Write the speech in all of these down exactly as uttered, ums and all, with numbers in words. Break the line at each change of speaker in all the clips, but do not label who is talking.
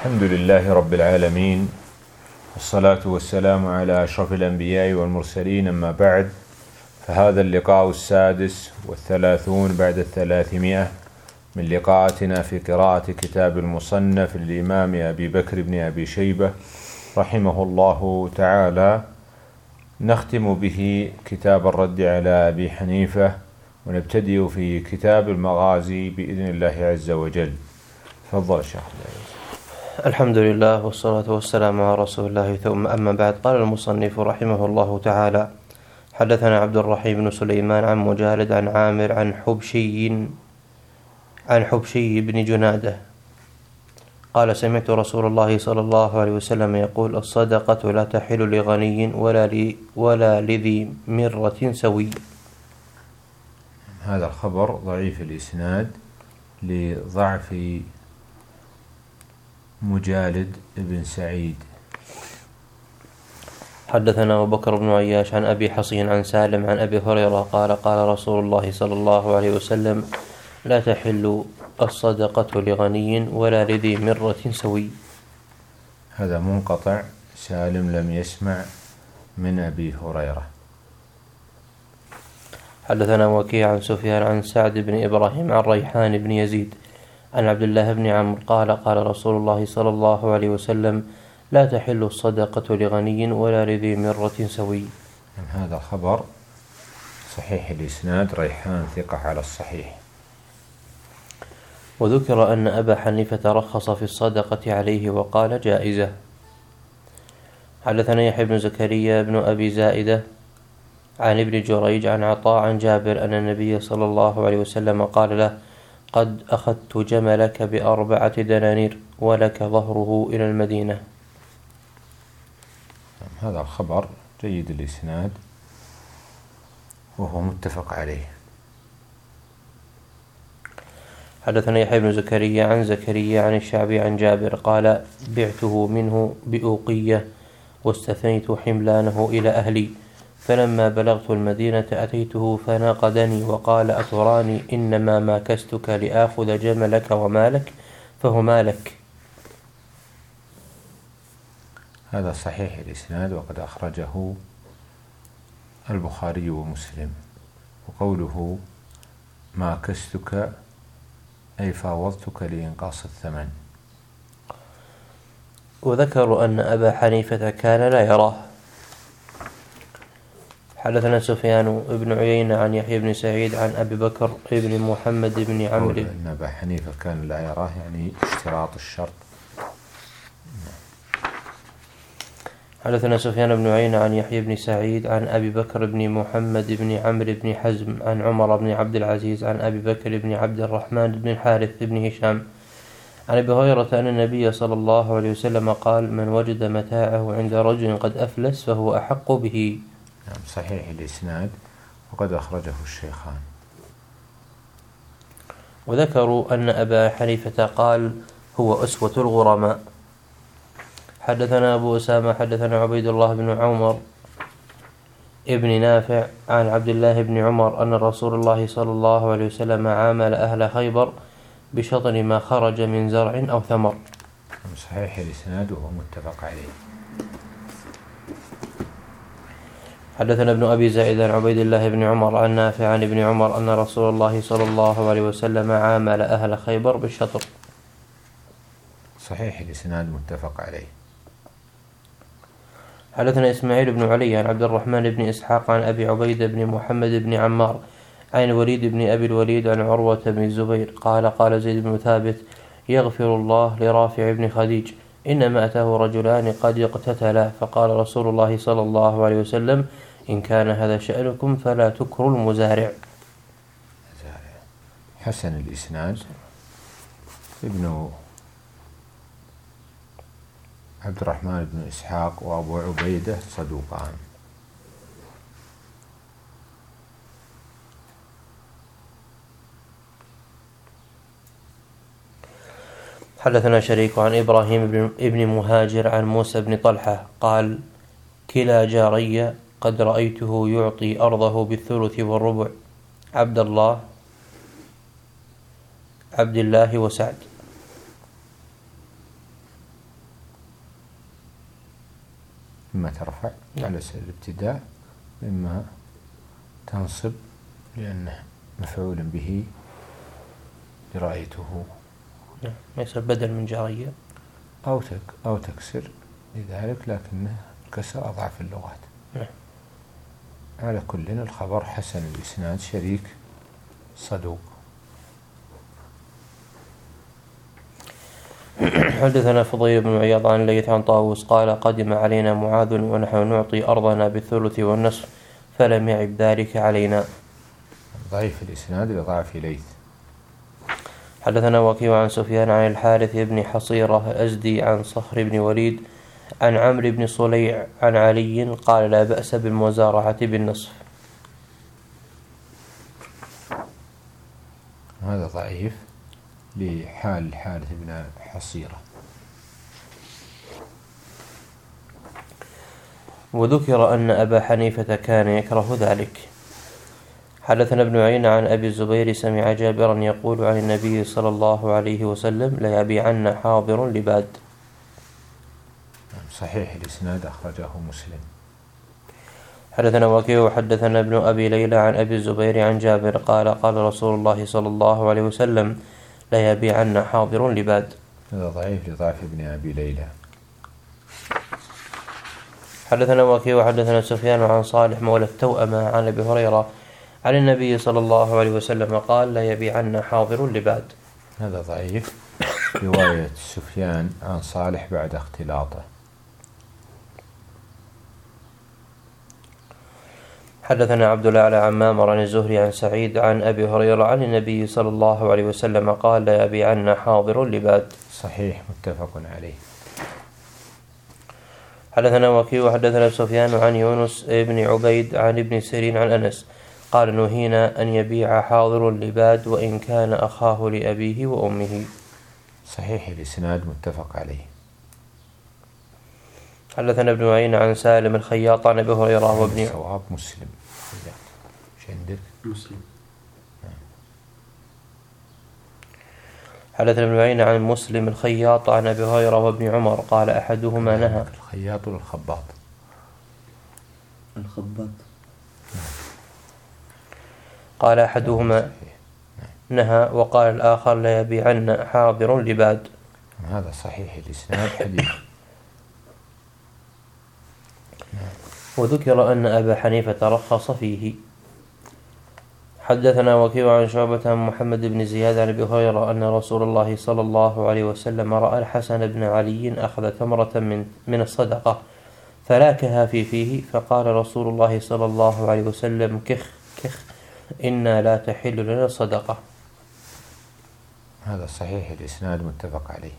الحمد لله رب العالمين، والصلاة والسلام على أشرف الأنبياء والمرسلين، أما بعد، فهذا اللقاء السادس والثلاثون بعد الثلاثمائة من لقاءاتنا في قراءة كتاب المصنف للإمام أبي بكر بن أبي شيبة رحمه الله تعالى. نختم به كتاب الرد على أبي حنيفة، ونبتدئ في كتاب المغازي بإذن الله عز وجل. تفضل شيخ.
الحمد لله والصلاة والسلام على رسول الله، ثم أما بعد. قال المصنف رحمه الله تعالى: حدثنا عبد الرحيم بن سليمان عن مجالد عن عامر عن حبشي عن حبشي بن جنادة قال: سمعت رسول الله صلى الله عليه وسلم يقول: الصدقة لا تحل لغني ولا لي ولا لذي مرة سوي.
هذا الخبر ضعيف الإسناد لضعف مجالد بن سعيد.
حدثنا أبو بكر بن عياش عن أبي حصين عن سالم عن أبي هريرة قال: قال رسول الله صلى الله عليه وسلم: لا تحل الصدقة لغني ولا لذي مرة سوي.
هذا منقطع، سالم لم يسمع من أبي هريرة.
حدثنا وكيع عن سفيان عن سعد بن إبراهيم عن ريحان بن يزيد عن عبد الله بن عمرو قال: قال رسول الله صلى الله عليه وسلم: لا تحل الصدقة لغني ولا لذي مرة سوي.
هذا الخبر صحيح الإسناد، ريحان ثقة على الصحيح.
وذكر أن أبا حنيفة رخص في الصدقة عليه وقال: جائزة. حدثنا يحيى بن زكريا بن أبي زائدة عن ابن جريج عن عطاء عن جابر أن النبي صلى الله عليه وسلم قال له: قد أخذت جملك بأربعة دنانير ولك ظهره إلى المدينة.
هذا الخبر جيد الإسناد وهو متفق عليه.
حدثنا يحيى بن زكريا عن زكريا عن الشعبي عن جابر قال: بعته منه بأوقية واستثنيت حملانه إلى أهلي، فلما بلغت المدينة أتيته فناقضني وقال: أتراني إنما ماكستك لآخذ جملك ومالك فهو مالك.
هذا صحيح الإسناد وقد أخرجه البخاري ومسلم. وقوله ماكستك أي فاوضتك لإنقاص الثمن.
وذكروا أن أبا حنيفة كان لا يراه. حدثنا سفيان بن عيينة عن يحيى بن سعيد عن أبي بكر بن محمد بن عمرو.
أن أبا حنيفة كان لا يراه يعني اشتراط الشرط.
حدثنا سفيان بن عيينة عن يحيى بن سعيد عن أبي بكر بن محمد بن عمرو بن حزم عن عمر بن عبد العزيز عن أبي بكر بن عبد الرحمن بن الحارث بن هشام عن أبي هريرة أن النبي صلى الله عليه وسلم قال: من وجد متاعه عند رجل قد أفلس فهو أحق به.
نعم، صحيح الإسناد وقد أخرجه الشيخان.
وذكروا أن أبا حنيفة قال: هو أسوة الغرماء. حدثنا أبو أسامة حدثنا عبيد الله بن عمر ابن نافع عن عبد الله بن عمر أن رسول الله صلى الله عليه وسلم عامل أهل خيبر بشطر ما خرج من زرع أو ثمر.
صحيح الإسناد وهو متفق عليه.
حدثنا ابن أبي زائد عن عبيد الله بن عمر عن نافع عن ابن عمر أن رسول الله صلى الله عليه وسلم عامل أهل خيبر بالشطر.
صحيح الإسناد متفق عليه.
حدثنا إسماعيل بن علي عن عبد الرحمن بن إسحاق عن أبي عبيدة بن محمد بن عمار عن الوليد بن أبي الوليد عن عروة بن الزبير قال: قال زيد بن ثابت: يغفر الله لرافع بن خديج، إنما أتاه رجلان قد اقتتلا، فقال رسول الله صلى الله عليه وسلم: إن كان هذا شأنكم فلا تكروا المزارع.
حسن الإسناد. ابن عبد الرحمن بن إسحاق وأبو عبيدة صدوقان.
حدثنا شريك عن إبراهيم بن مهاجر عن موسى بن طلحة قال: كلا جاري قد رأيته يعطي أرضه بالثلث والربع، عبد الله عبد الله وسعد.
إما ترفع على سبيل الابتداء، إما تنصب لأنه مفعول به برأيته،
ليس بدل من جارية،
أو تك أو تكسر لذلك، لكنه الكسر أضعف اللغات.
نعم.
على كل الخبر حسن الإسناد، شريك صدوق.
حدثنا فضيل بن عياض عن الليث عن طاووس قال قدم علينا معاذ ونحن نعطي أرضنا بالثلث والنصف فلم يعب ذلك علينا.
ضعيف الإسناد لضعف ليث.
حدثنا وكيع عن سفيان عن الحارث بن حصيرة الأزدي عن صخر بن وليد عن عمرو بن صليع عن علي قال لا بأس بالمزارعة بالنصف.
هذا ضعيف لحال الحارث بن حصيرة.
وذكر أن أبا حنيفة كان يكره ذلك. حدثنا ابن عيينة عن أبي الزبير سمع جابرا يقول عن النبي صلى الله عليه وسلم لا يبيعن حاضر لباد.
صحيح الإسناد، أخرجه مسلم.
حدثنا وكيع حدثنا ابن أبي ليلى عن أبي الزبير عن جابر قال قال رسول الله صلى الله عليه وسلم لا يبيعن حاضر لباد.
هذا ضعيف لضعف ابن أبي ليلى.
حدثنا وكيع حدثنا سفيان عن صالح مولى التوأمة عن أبي هريرة عن النبي صلى الله عليه وسلم قال لا يبيعن حاضر لباد.
هذا ضعيف، رواية سفيان عن صالح بعد اختلاطه.
حدثنا عبد الأعلى عن مامر عن الزهري عن سعيد عن أبي هريرة عن النبي صلى الله عليه وسلم قال لا يبيعن حاضر لباد.
صحيح متفق عليه.
حدثنا وكيع حدثنا سفيان عن يونس بن عبيد عن ابن سيرين عن أنس قال نهينا أن يبيع حاضر لباد وإن كان أخاه لأبيه وأمه.
صحيح الإسناد متفق عليه.
حدثنا ابن عيينة عن سالم الخياط عن أبي هريرة وابن
صواب مسلم. ايش عندك؟
مسلم.
حدثنا ابن عيينة عن مسلم الخياط عن أبي هريرة وابن عمر قال أحدهما نهى.
الخياط والخباط.
الخباط.
قال أحدهما نهى وقال الآخر لا يبيعن حاضر لباد.
هذا صحيح الإسناد حديث.
وذكر أن أبا حنيفة رخص فيه. حدثنا وكيع عن شعبة عن محمد بن زياد عن أبي هريرة أن رسول الله صلى الله عليه وسلم رأى الحسن بن علي أخذ تمرة من من الصدقة فلاكها في فيه فقال رسول الله صلى الله عليه وسلم كخ كخ إنا لا تحل لنا الصدقة.
هذا صحيح الإسناد متفق عليه.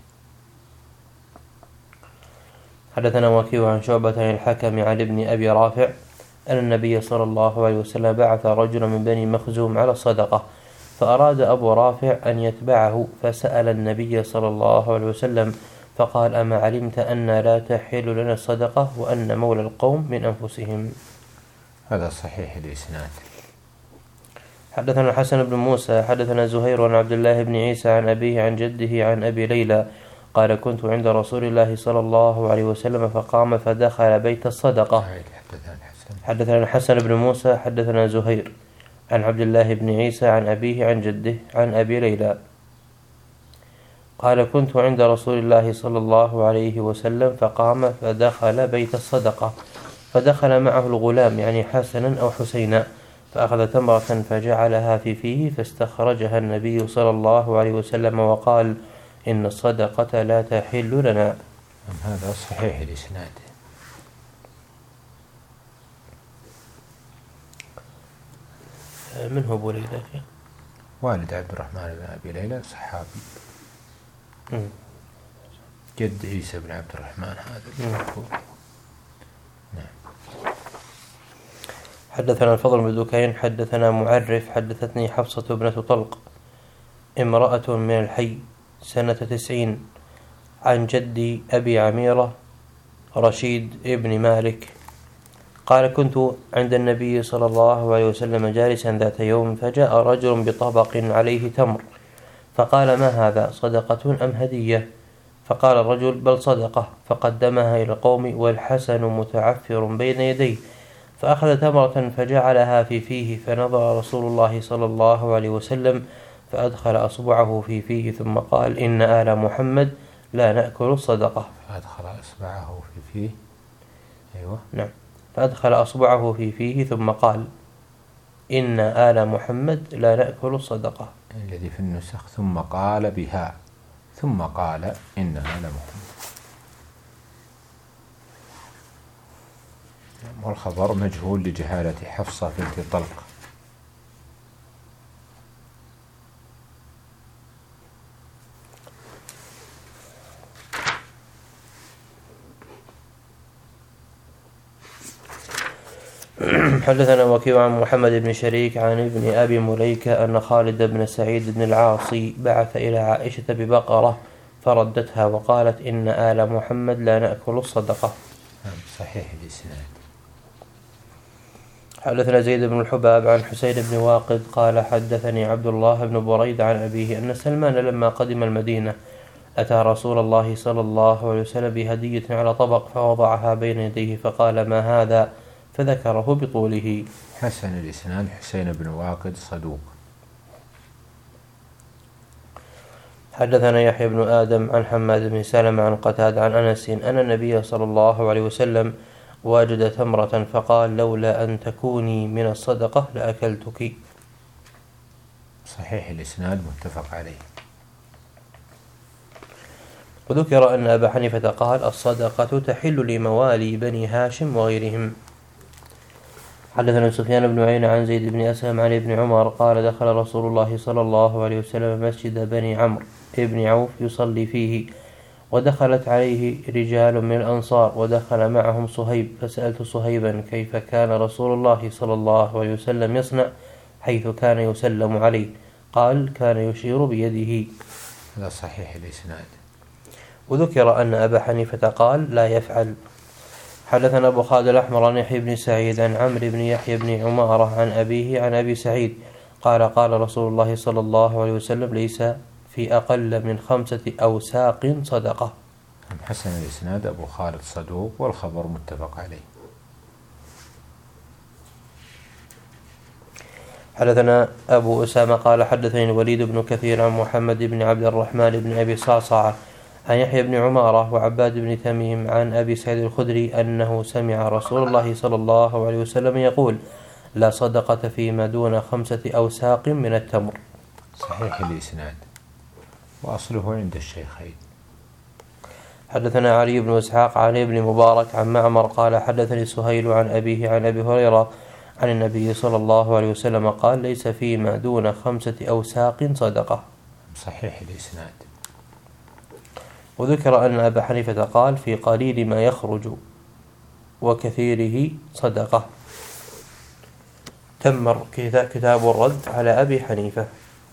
حدثنا وكيع عن شعبة عن الحكم عن ابن أبي رافع أن النبي صلى الله عليه وسلم بعث رجلا من بني مخزوم على الصدقة فأراد أبو رافع أن يتبعه فسأل النبي صلى الله عليه وسلم فقال أما علمت أن لا تحل لنا الصدقة وأن مولى القوم من أنفسهم.
هذا صحيح الإسناد.
حدثنا الحسن بن موسى حدثنا زهير عن عبد الله بن عيسى عن أبيه عن جده عن أبي ليلى قال كنت عند رسول الله صلى الله عليه وسلم فقام فدخل بيت الصدقة. حدثنا الحسن بن موسى حدثنا زهير عن عبد الله بن عيسى عن أبيه عن جده عن أبي ليلى قال كنت عند رسول الله صلى الله عليه وسلم فقام فدخل بيت الصدقة فدخل معه الغلام يعني حسنا أو حسينا فأخذ تمرة فجعلها في فيه فاستخرجها النبي صلى الله عليه وسلم وقال إن الصدقة لا تحل لنا.
هذا صحيح الإسناد.
من هو أبو ليلى؟
والد عبد الرحمن بن أبي ليلى صحابي. م. جد عيسى بن عبد الرحمن هذا المذكور.
نعم. حدثنا الفضل بن دكين حدثنا معرف حدثتني حفصة بنت طلق امرأة من الحي سنة تسعين عن جدي أبي عميرة رشيد ابن مالك قال كنت عند النبي صلى الله عليه وسلم جالسا ذات يوم فجاء رجل بطبق عليه تمر فقال ما هذا صدقة أم هدية فقال الرجل بل صدقه، فقدمها إلى القوم والحسن متعفر بين يديه، فأخذ تمرة فجعلها في فيه، فنظر رسول الله صلى الله عليه وسلم فأدخل أصبعه في فيه ثم قال إن آل محمد لا نأكل الصدقة.
فأدخل أصبعه في فيه أيوة
نعم فأدخل أصبعه في فيه ثم قال إن آل محمد لا نأكل الصدقة.
الذي في النسخ ثم قال بها ثم قال إن آل محمد، والخبر مجهول لجهالة حفصة بنت طلق.
حدثنا وكيع عن محمد بن شريك عن ابن أبي مليكة أن خالد بن سعيد بن العاصي بعث إلى عائشة ببقرة فردتها وقالت إن آل محمد لا نأكل الصدقة.
صحيح الإسناد.
حدثنا زيد بن الحباب عن حسين بن واقد قال حدثني عبد الله بن بريد عن أبيه أن سلمان لما قدم المدينة أتى رسول الله صلى الله عليه وسلم بهدية على طبق فوضعها بين يديه فقال ما هذا؟ فذكره بطوله.
حسن الإسناد. حسين بن واقد صدوق.
حدثنا يحيى بن آدم عن حماد بن سلمة عن قتادة عن أنس أن النبي صلى الله عليه وسلم وجد تمرة فقال لولا أن تكوني من الصدقة لأكلتك.
صحيح الإسناد متفق عليه.
وذكر أن أبا حنيفة قال الصدقة تحل لموالي بني هاشم وغيرهم. حدثنا سفيان بن عيينة عن زيد بن أسلم عن ابن عمر قال دخل رسول الله صلى الله عليه وسلم مسجد بني عمرو ابن عوف يصلي فيه، ودخلت عليه رجال من الأنصار ودخل معهم صهيب، فسألت صهيبا كيف كان رسول الله صلى الله عليه وسلم يصنع حيث كان يسلم عليه؟ قال كان يشير بيده.
هذا صحيح الإسناد.
وذكر أن أبا حنيفة قال لا يفعل. حدثنا أبو خالد الأحمر عن يحيى بن سعيد عن عمرو بن يحيى بن عمارة عن أبيه عن أبي سعيد قال قال رسول الله صلى الله عليه وسلم ليس في أقل من خمسة أوساق صدقة.
حسن الإسناد. أبو خالد صدوق والخبر متفق عليه.
حدثنا أبو أسامة قال حدثني الوليد بن كثير عن محمد بن عبد الرحمن بن أبي صعصعة عن يحيى بن عمارة وعباد بن تميم عن أبي سعيد الخدري أنه سمع رسول الله صلى الله عليه وسلم يقول لا صدقة فيما دون خمسة أوساق من التمر.
صحيح الإسناد وأصله عند الشيخين.
حدثنا علي بن إسحاق عن ابن مبارك عن معمر قال حدثني سهيل عن أبيه عن أبي هريرة عن النبي صلى الله عليه وسلم قال ليس فيما دون خمسة أوساق صدقة.
صحيح الإسناد.
وذكر أن أبا حنيفة قال في قليل ما يخرج وكثيره صدقة. تمر كتاب الرد على أبي حنيفة.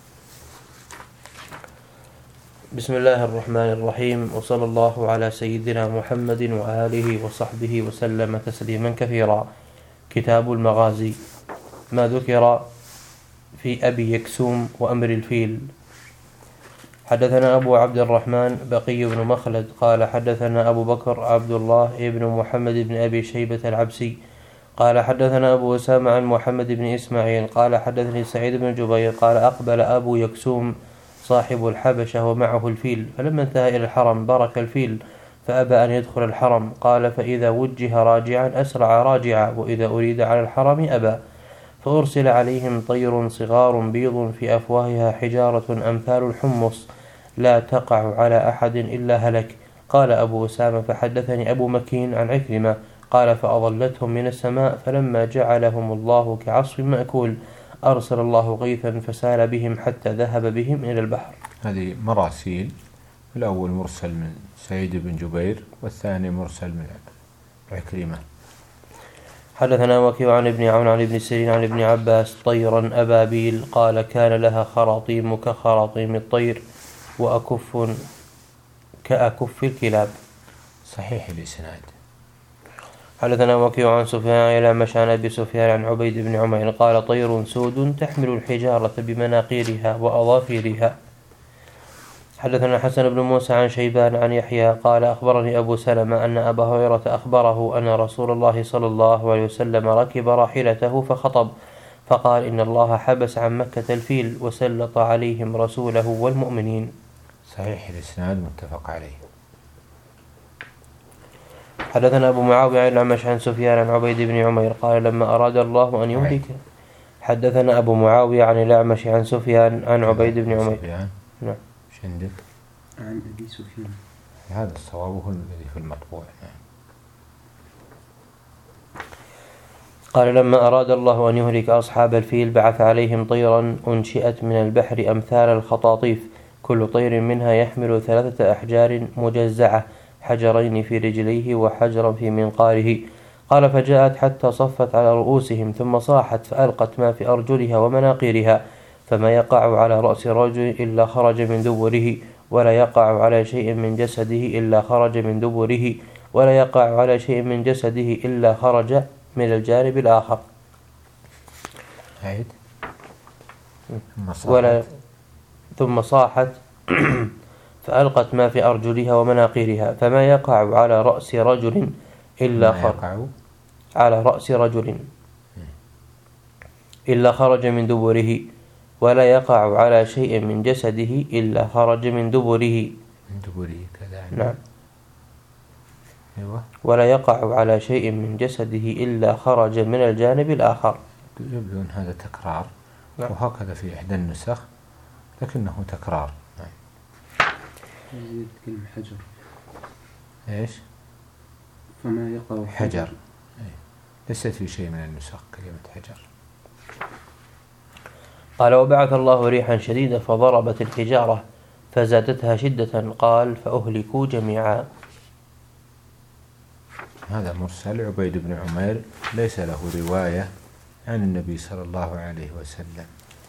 بسم الله الرحمن الرحيم، وصلى الله على سيدنا محمد وآله وصحبه وسلم تسليما كثيرا. كتاب المغازي. ما ذكر في أبي يكسوم وأمر الفيل. حدثنا أبو عبد الرحمن بقي بن مخلد قال حدثنا أبو بكر عبد الله بن محمد بن أبي شيبة العبسي قال حدثنا أبو أسامة عن محمد بن إسماعيل قال حدثني سعيد بن جبير قال أقبل أبو يكسوم صاحب الحبشة ومعه الفيل، فلما انتهى إلى الحرم برك الفيل فأبى أن يدخل الحرم، قال فإذا وجه راجعا أسرع راجعا، وإذا أريد على الحرم أبى، فأرسل عليهم طير صغار بيض في أفواهها حجارة أمثال الحمص لا تقع على أحد إلا هلك. قال أبو أسامة فحدثني أبو مكين عن عكرمة قال فأضلتهم من السماء، فلما جعلهم الله كعصف مأكول أرسل الله غيثا فسال بهم حتى ذهب بهم إلى البحر.
هذه مراسيل، الأول مرسل من سعيد بن جبير والثاني مرسل من عكرمة.
حدثنا وكيع عن ابن عون عن ابن سيرين عن ابن عباس طيرا أبابيل قال كان لها خراطيم كخراطيم الطير وأكف كأكف الكلاب.
صحيح الإسناد.
حدثنا وكيع عن سفيان إلى مشان أبي سفيان عن عبيد بن عمير قال طير سود تحمل الحجارة بمناقيرها وأظافيرها. حدثنا حسن بن موسى عن شيبان عن يحيى قال أخبرني أبو سلمة أن أبا هريرة أخبره أن رسول الله صلى الله عليه وسلم ركب راحلته فخطب فقال إن الله حبس عن مكة الفيل وسلط عليهم رسوله والمؤمنين.
صحيح الإسناد متفق عليه.
حدثنا أبو معاوية عن الأعمش عن سفيان عن عبيد بن عمير قال لما أراد الله أن يهلك. حدثنا أبو معاوية عن الأعمش عن سفيان عن عبيد بن عمير.
نعم. ايش عندك؟
عن أبي سفيان.
هذا الصواب هو الذي في المطبوع. نعم.
قال لما أراد الله أن يهلك أصحاب الفيل بعث عليهم طيرا أنشئت من البحر أمثال الخطاطيف كل طير منها يحمل ثلاثة أحجار مجزعة حجرين في رجليه وحجرا في منقاره. قال فجاءت حتى صفت على رؤوسهم ثم صاحت فألقت ما في أرجلها ومناقيرها فما يقع على رأس رجل إلا خرج من دبره ولا يقع على شيء من جسده إلا خرج من دبره ولا يقع على شيء من جسده إلا خرج من الجانب الآخر.
عيد.
ولا ثم صاحت فألقت ما في أرجلها ومناقيرها فما يقع على رأس رجل إلا خرج على رأس رجل إلا خرج من دبره ولا يقع على شيء من جسده إلا خرج من دبره.
من دبره كذا.
نعم.
أيوة.
ولا يقع على شيء من جسده إلا خرج من الجانب الآخر.
يبدو أن هذا تكرار.
نعم.
وهكذا في إحدى النسخ لكنه تكرار. نعم.
زيد كلمة حجر.
إيش؟
فما يقع
حجر. أي. ليست في شيء من النسخ كلمة حجر.
قال وبعث الله ريحا شديدة فضربت الحجارة فزادتها شدة قال فأهلكوا جميعا.
هذا مرسل. عبيد بن عمير ليس له رواية عن النبي صلى الله عليه وسلم.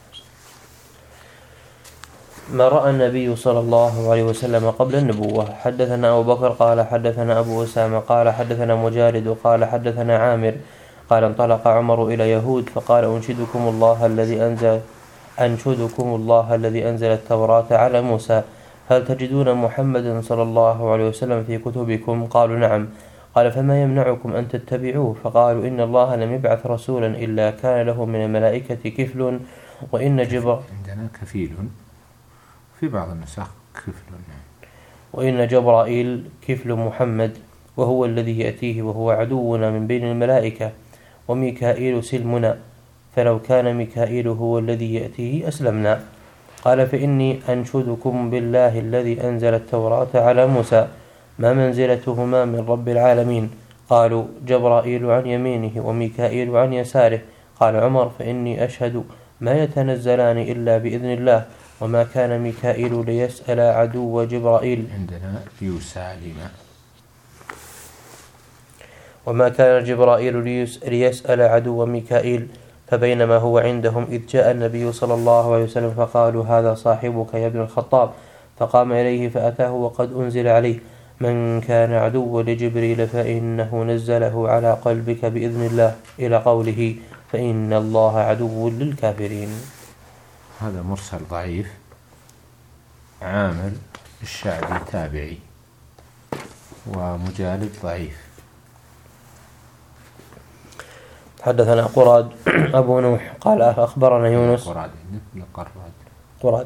ما رأى النبي صلى الله عليه وسلم قبل النبوة. حدثنا أبو بكر قال حدثنا أبو أسامة قال حدثنا مجالد قال حدثنا عامر قال انطلق عمر إلى يهود فقال أنشدكم الله الذي أنزل أنشدكم الله الذي أنزل التوراة على موسى هل تجدون محمدا صلى الله عليه وسلم في كتبكم؟ قالوا نعم. قال فما يمنعكم أن تتبعوه؟ فقالوا إن الله لم يبعث رسولا إلا كان له من الملائكة كفل وإن جبر
عندنا كفيل في بعض النسخ كفل.
وإن جبرائيل كفل محمد وهو الذي يأتيه وهو عدونا من بين الملائكة وميكائيل سلمنا فلو كان ميكائيل هو الذي يأتيه أسلمنا. قال فإني أنشدكم بالله الذي أنزل التوراة على موسى ما منزلتهما من رب العالمين؟ قالوا جبرائيل عن يمينه وميكائيل عن يساره. قال عمر فإني أشهد ما يتنزلان إلا بإذن الله وما كان ميكائيل ليسأل عدو جبرائيل.
عندنا يسالم.
وما كان جبرائيل ليسأل عدو ميكائيل. فبينما هو عندهم إذ جاء النبي صلى الله عليه وسلم فقالوا هذا صاحبك يا ابن الخطاب فقام إليه فأتاه وقد أنزل عليه من كان عدو لجبريل فإنه نزله على قلبك بإذن الله إلى قوله فإن الله عدو للكافرين.
هذا مرسل ضعيف. عامر الشعبي تابعي ومجالد ضعيف.
حدثنا قراد أبو نوح قال أخبرنا يونس.
قراد قراد
قراد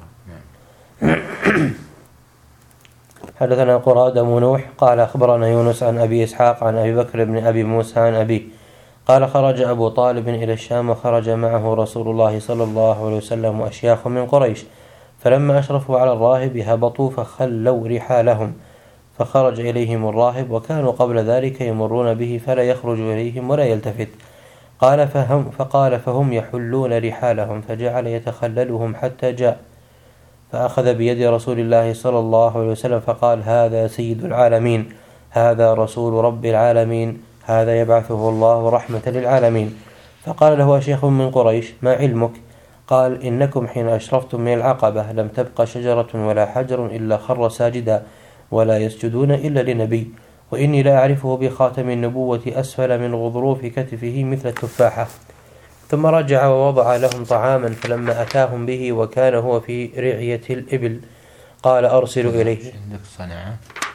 حدثنا قراد أبو نوح قال أخبرنا يونس عن أبي إسحاق عن أبي بكر بن أبي موسى عن أبيه قال خرج أبو طالب إلى الشام وخرج معه رسول الله صلى الله عليه وسلم وأشياخ من قريش فلما أشرفوا على الراهب هبطوا فخلوا رحالهم فخرج إليهم الراهب وكانوا قبل ذلك يمرون به فلا يخرج إليهم ولا يلتفت. قال فهم فقال فهم يحلون رحالهم فجعل يتخللهم حتى جاء فأخذ بيد رسول الله صلى الله عليه وسلم فقال هذا سيد العالمين هذا رسول رب العالمين هذا يبعثه الله رحمة للعالمين. فقال له شيخ من قريش ما علمك؟ قال إنكم حين أشرفتم من العقبة لم تبقى شجرة ولا حجر إلا خر ساجدا ولا يسجدون إلا لنبي وإني لا أعرفه بخاتم النبوة أسفل من غضروف كتفه مثل التفاحة. ثم رجع ووضع لهم طعاما فلما أتاهم به وكان هو في رعية الإبل قال أرسل إليه.
عندك صنع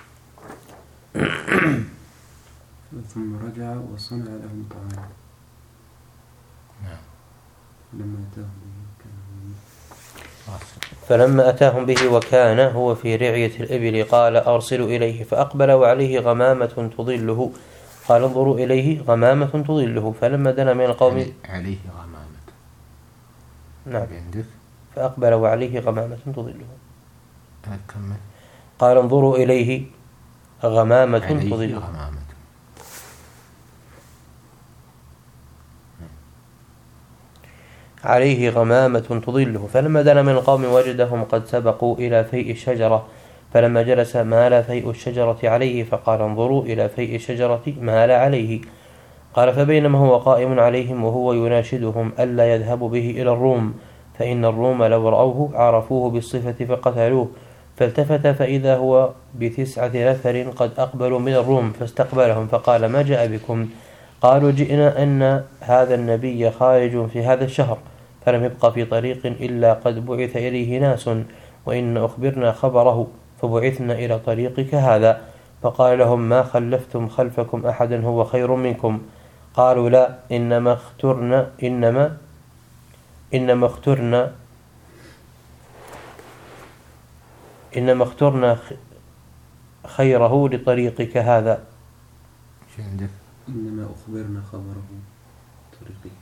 ثم رجع وصنع لهم طعاما.
نعم.
لما أتاهم به كان
فلما أتاهم به وكان هو في رعية الإبل قال أرسل إليه فأقبل وعليه غمامة تظله قال انظروا إليه غمامة تظله فلما دنا من القوم
عليه غمامة.
نعم.
عندك
فأقبل وعليه غمامة تظله
أكمل.
قال انظروا إليه غمامة
عليه
تظله
غمامة.
عليه غمامة تظله فلما دنا من القوم وجدهم قد سبقوا إلى فيء الشجرة فلما جلس مال فيء الشجرة عليه فقال انظروا إلى فيء الشجرة مال عليه. قال فبينما هو قائم عليهم وهو يناشدهم ألا يذهبوا به إلى الروم فإن الروم لو رأوه عرفوه بالصفة فقتلوه فالتفت فإذا هو بتسعة نفر قد أقبلوا من الروم فاستقبلهم فقال ما جاء بكم؟ قالوا جئنا أن هذا النبي خارج في هذا الشهر فلم يبق في طريق إلا قد بعث إليه ناس وإن أخبرنا خبره فبعثنا إلى طريقك هذا. فقال لهم ما خلفتم خلفكم أحدا هو خير منكم؟ قالوا لا إنما اخترنا إنما إنما اخترنا إنما اخترنا خيره لطريقك هذا.
شو عندك؟
إنما أخبرنا خبره طريقي.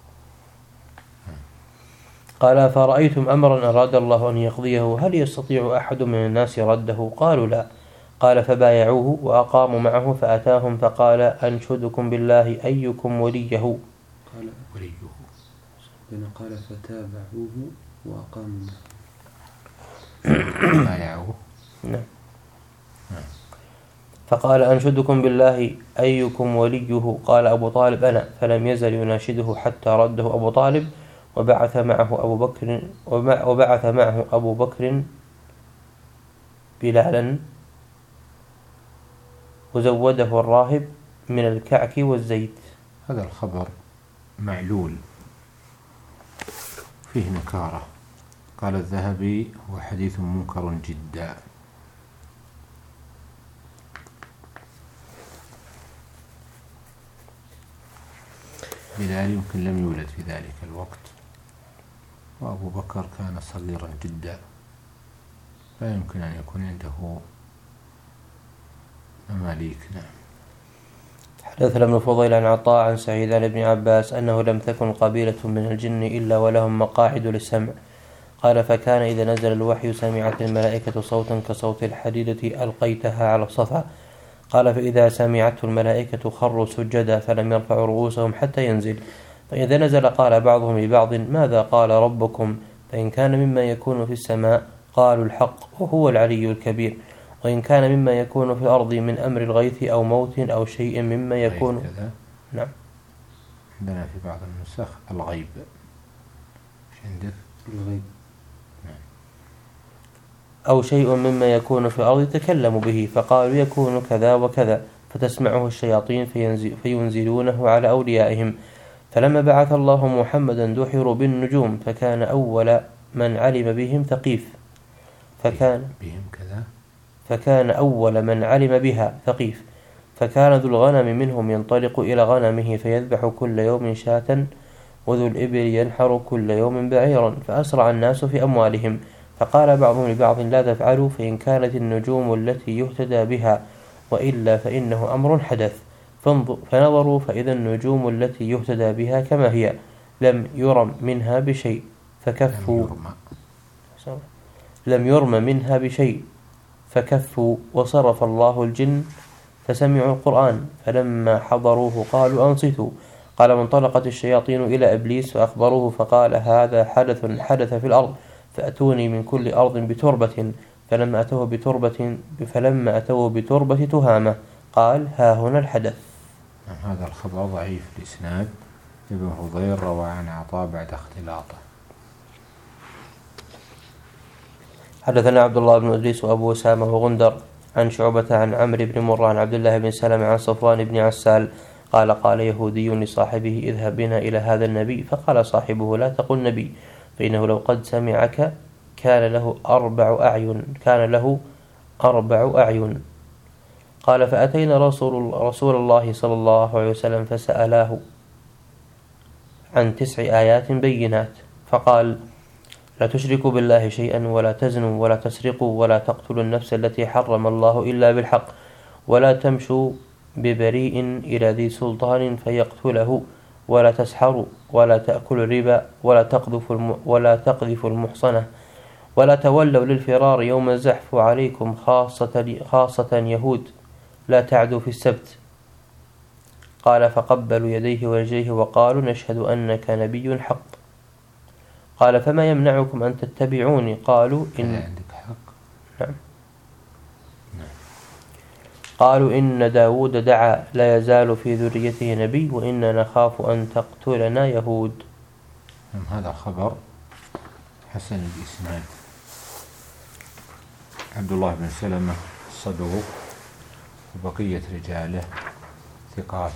قال فرأيتم أمرا أراد الله أن يقضيه هل يستطيع أحد من الناس رده؟ قالوا لا. قال فبايعوه وأقاموا معه فأتاهم فقال أنشدكم بالله أيكم وليه؟
قال
وليه
بنا قال فتابعوه وأقاموا
معه. بايعوه.
نعم. فقال أنشدكم بالله أيكم وليه؟ قال أبو طالب أنا. فلم يزل يناشده حتى رده أبو طالب وبعث معه أبو بكر وبعث معه أبو بكر بلالا وزوده الراهب من الكعك والزيت.
هذا الخبر معلول فيه نكارة. قال الذهبي هو حديث منكر جدا. بلال يمكن لم يولد في ذلك الوقت وأبو بكر كان صغيرا جدا لا يمكن أن يكون عنده مماليك. نعم.
حدثنا ابن فضيل عن عطاء عن سعيد عن ابن عباس أنه لم تكن قبيلة من الجن إلا ولهم مقاعد للسمع. قال فكان إذا نزل الوحي سمعت الملائكة صوتا كصوت الحديدة ألقيتها على الصفا. قال فإذا سمعته الملائكة خروا سجدا فلم يرفعوا رؤوسهم حتى ينزل فإذا نزل قال بعضهم لبعض ماذا قال ربكم؟ فإن كان مما يكون في السماء قالوا الحق وهو العلي الكبير وإن كان مما يكون في الأرض من أمر الغيث أو موت أو شيء مما يكون. نعم.
عندنا في بعض النسخ الغيب. ايش عندك؟
الغيب.
أو شيء مما يكون في الأرض تكلموا به فقالوا يكون كذا وكذا فتسمعه الشياطين فينزلونه على أوليائهم. فلما بعث الله محمدا دحروا بالنجوم فكان أول من علم بهم ثقيف فكان
بهم كذا
فكان أول من علم بها ثقيف فكان ذو الغنم منهم ينطلق إلى غنمه فيذبح كل يوم شاة وذو الإبل ينحر كل يوم بعيرا فأسرع الناس في أموالهم. فقال بعضهم لبعض لا تفعلوا فإن كانت النجوم التي يهتدى بها وإلا فإنه أمر حدث. فنظروا فإذا النجوم التي يهتدى بها كما هي لم يرم منها بشيء فكفوا لم يرم منها بشيء فكفوا وصرف الله الجن فسمعوا القرآن فلما حضروه قالوا أنصتوا. قال وانطلقت الشياطين إلى إبليس فأخبروه فقال هذا حدث حدث في الأرض فأتوني من كل أرض بتربة. فلما أتوه بتربة فلما أتوه بتربة تهامة قال ها هنا الحدث.
هذا الخبر ضعيف الإسناد. ابن فضيل روى عن عطاء بعد اختلاطه.
حدثنا عبد الله بن إدريس وأبو أسامة وغندر عن شعبة عن عمرو بن مرة عن عبد الله بن سلمة عن صفوان بن عسال قال قال يهودي لصاحبه اذهب بنا إلى هذا النبي فقال صاحبه لا تقل نبي فإنه لو قد سمعك كان له أربع أعين كان له أربع أعين. قال فأتينا رسول, رسول الله صلى الله عليه وسلم فسألاه عن تسع آيات بينات فقال لا تشركوا بالله شيئا ولا تزنوا ولا تسرقوا ولا تقتلوا النفس التي حرم الله إلا بالحق ولا تمشوا ببريء إلى ذي سلطان فيقتله ولا تسحروا ولا تأكلوا الربا ولا تقذفوا ولا تقذفوا المحصنة ولا تولوا للفرار يوم الزحف عليكم خاصة, خاصة يهود لا تعدوا في السبت. قال فقبلوا يديه ورجليه وقالوا نشهد أنك نبي حق. قال فما يمنعكم أن تتبعوني؟ قالوا إن
عندك حق.
نعم. قالوا إن داود دعا لا يزال في ذريته نبي وإنا نخاف أن تقتلنا يهود.
هذا خبر حسن الإسناد. عبد الله بن سلمة الصدوق وبقية رجاله ثقات.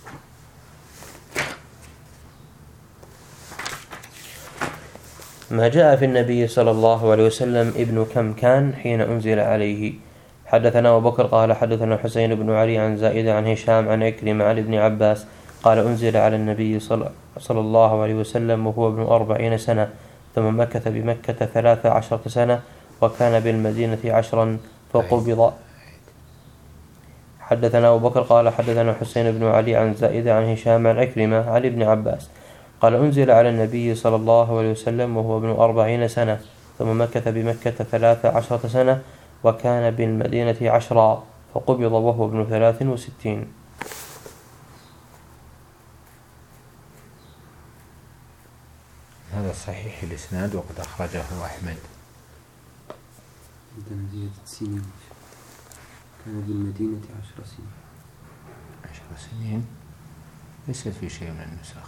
ما جاء في النبي صلى الله عليه وسلم ابن كم كان حين أنزل عليه. حدثنا أبو بكر قال حدثنا حسين بن علي عن زائدة عن هشام عن عكرمة عن ابن عباس قال أنزل على النبي صلى الله عليه وسلم وهو ابن أربعين سنة ثم مكث بمكة ثلاث عشرة سنة وكان بالمدينة عشرا فقبض. حدثنا أبو بكر قال حدثنا حسين بن علي عن زائدة عن هشام عن عكرمة عن ابن عباس قال أنزل على النبي صلى الله عليه وسلم وهو ابن أربعين سنة ثم مكث بمكة ثلاث عشرة سنة وكان بالمدينة عشرا فقبض وهو ابن ثلاث وستين.
هذا صحيح الإسناد وقد أخرجه أحمد.
عندنا زيادة سنين كان بالمدينة عشر سنين.
عشر سنين ليست في شيء من النسخ.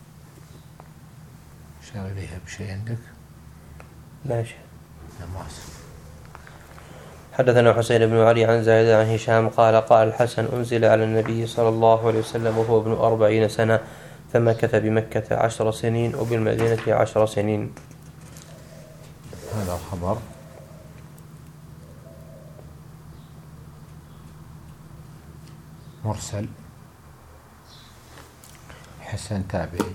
شار إليها بشيء عندك؟
ماشي.
نماس.
حدثنا حسين بن علي عن زائدة عن هشام قال قال الحسن أنزل على النبي صلى الله عليه وسلم وهو ابن أربعين سنة فمكث بمكة عشر سنين وبالمدينة عشر سنين.
هذا الخبر مرسل حسن تابعي.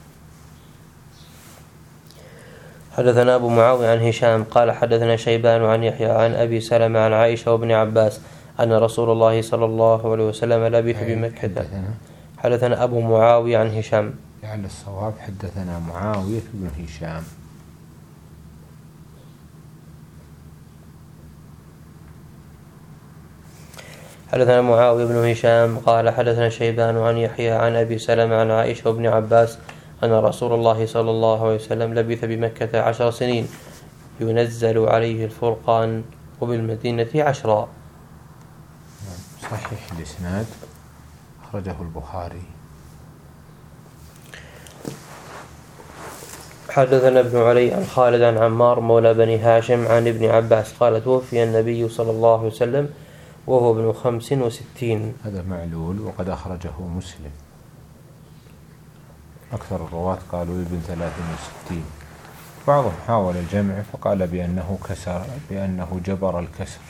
حدثنا أبو معاوية عن هشام قال حدثنا شيبان عن يحيى عن أبي سلمة عن عائشة وابن عباس أن رسول الله صلى الله عليه وسلم لبث بمكة.
حدثنا,
حدثنا أبو معاوية عن هشام.
لعل الصواب حدثنا معاوية بن هشام.
حدثنا معاوية بن هشام قال حدثنا شيبان عن يحيى عن أبي سلمة عن عائشة وابن عباس أن رسول الله صلى الله عليه وسلم لبث بمكة عشر سنين ينزل عليه الفرقان وبالمدينة عشرا.
صحيح الإسناد أخرجه البخاري.
حدثنا ابن علي عن خالد عن عمار مولى بني هاشم عن ابن عباس قال توفي النبي صلى الله عليه وسلم وهو ابن خمس وستين.
هذا معلول وقد أخرجه مسلم. أكثر الرواة قالوا ابن ثلاث وستين. بعضهم حاول الجمع فقال بأنه كسر بأنه جبر الكسر.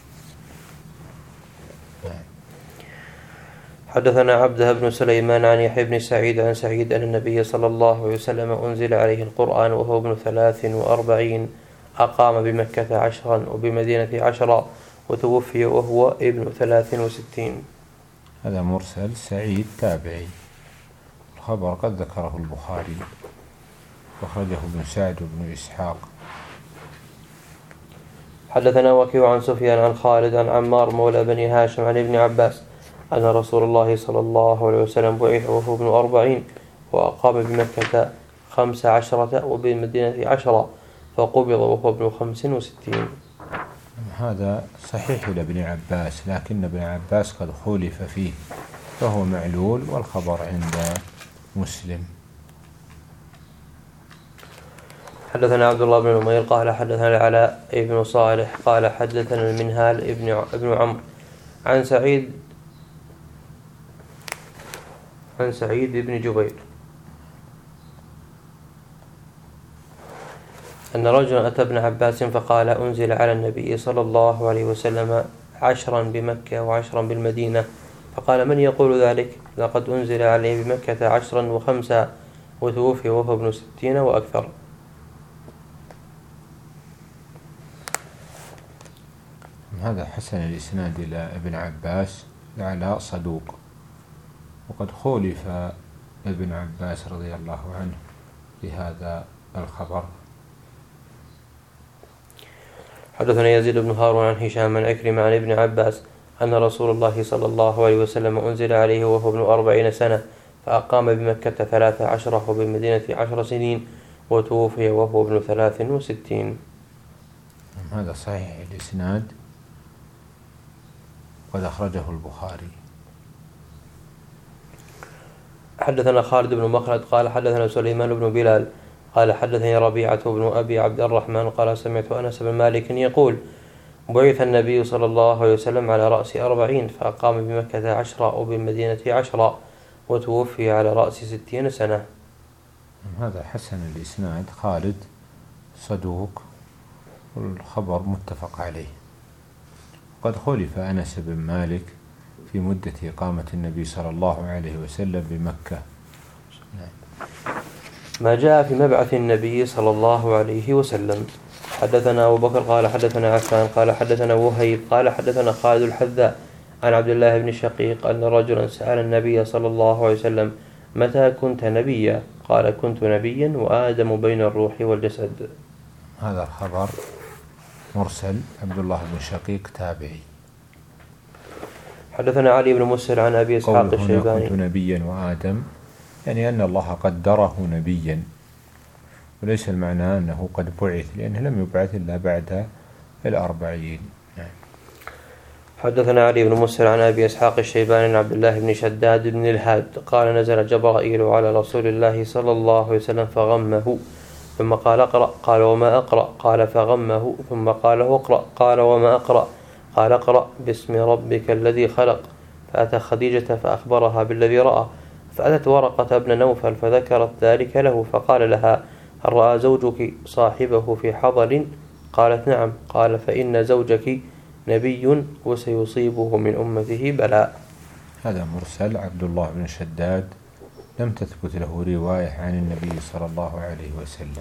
حدثنا عبده بن سليمان عن يحيى بن سعيد عن سعيد أن النبي صلى الله عليه وسلم أنزل عليه القرآن وهو ابن ثلاث وأربعين أقام بمكة عشرا وبمدينة عشرا وتوفي وهو ابن ثلاث وستين.
هذا مرسل سعيد تابعي. الخبر قد ذكره البخاري وأخرجه ابن سعد وابن إسحاق.
حدثنا وكيع عن سفيان عن خالد عن عمار مولى بني هاشم عن ابن عباس أن رسول الله صلى الله عليه وسلم بعث وهو ابن أربعين وأقام بمكة خمس عشرة وبالمدينة عشرة فقبض وهو ابن خمس وستين.
هذا صحيح لابن عباس لكن ابن عباس قد خولف فيه فهو معلول والخبر عند مسلم.
حدثنا عبد الله بن نمير قال حدثنا العلاء ابن صالح قال حدثنا المنهال ابن ابن عمرو عن سعيد عن سعيد بن جبير أن رجلا أتى ابن عباس فقال أنزل على النبي صلى الله عليه وسلم عشرا بمكة وعشرا بالمدينة، فقال من يقول ذلك؟ لقد أنزل عليه بمكة عشرا وخمسا وتوفي وهو ابن ستين وأكثر.
هذا حسن الإسناد إلى ابن عباس لعل صدوق، وقد خولف ابن عباس رضي الله عنه بهذا الخبر.
حدثنا يزيد بن هارون عن هشام عن عكرمة عن ابن عباس أن رسول الله صلى الله عليه وسلم أنزل عليه وهو ابن أربعين سنة فأقام بمكة ثلاث عشرة وبالمدينة عشر سنين وتوفي وهو ابن ثلاث وستين.
هذا صحيح الإسناد، قد أخرجه البخاري.
حدثنا خالد بن مخلد قال حدثنا سليمان بن بلال قال حدثني ربيعة بن أبي عبد الرحمن قال سمعت أنس بن مالك يقول بعث النبي صلى الله عليه وسلم على رأس أربعين فأقام بمكة عشرة وبالمدينة عشرة وتوفي على رأس ستين سنة.
هذا حسن الإسناد، خالد صدوق والخبر متفق عليه. قد خلف أنس بن مالك في مدة إقامة النبي صلى الله عليه وسلم بمكة.
ما جاء في مبعث النبي صلى الله عليه وسلم. حدثنا أبو بكر قال حدثنا عفان قال حدثنا وهيب قال حدثنا خالد الحذاء عن عبد الله بن شقيق أن رجلا سأل النبي صلى الله عليه وسلم متى كنت نبيا؟ قال كنت نبيا وآدم بين الروح والجسد.
هذا الخبر مرسل، عبد الله بن شقيق تابعي.
حدثنا علي بن مسهر عن أبي إسحاق الشيباني
كنت نبيا وآدم يعني أن الله قدره نبيا، وليس المعنى أنه قد بعث، لأنه لم يبعث إلا بعد الأربعين.
حدثنا علي بن مسهر عن أبي إسحاق الشيباني عن عبد الله بن شداد بن الهاد قال نزل جبرائيل على رسول الله صلى الله عليه وسلم فغمه ثم قال اقرأ قال وما أقرأ قال فغمه ثم قال اقرأ قال وما أقرأ قال اقرأ باسم ربك الذي خلق، فأتى خديجة فأخبرها بالذي رأى، فأتت ورقة بن نوفل فذكرت ذلك له فقال لها هل رأى زوجك صاحبه في حضر؟ قالت نعم. قال فإن زوجك نبي وسيصيبه من أمته بلاء.
هذا مرسل، عبد الله بن شداد لم تثبت له رواية عن النبي صلى الله عليه وسلم.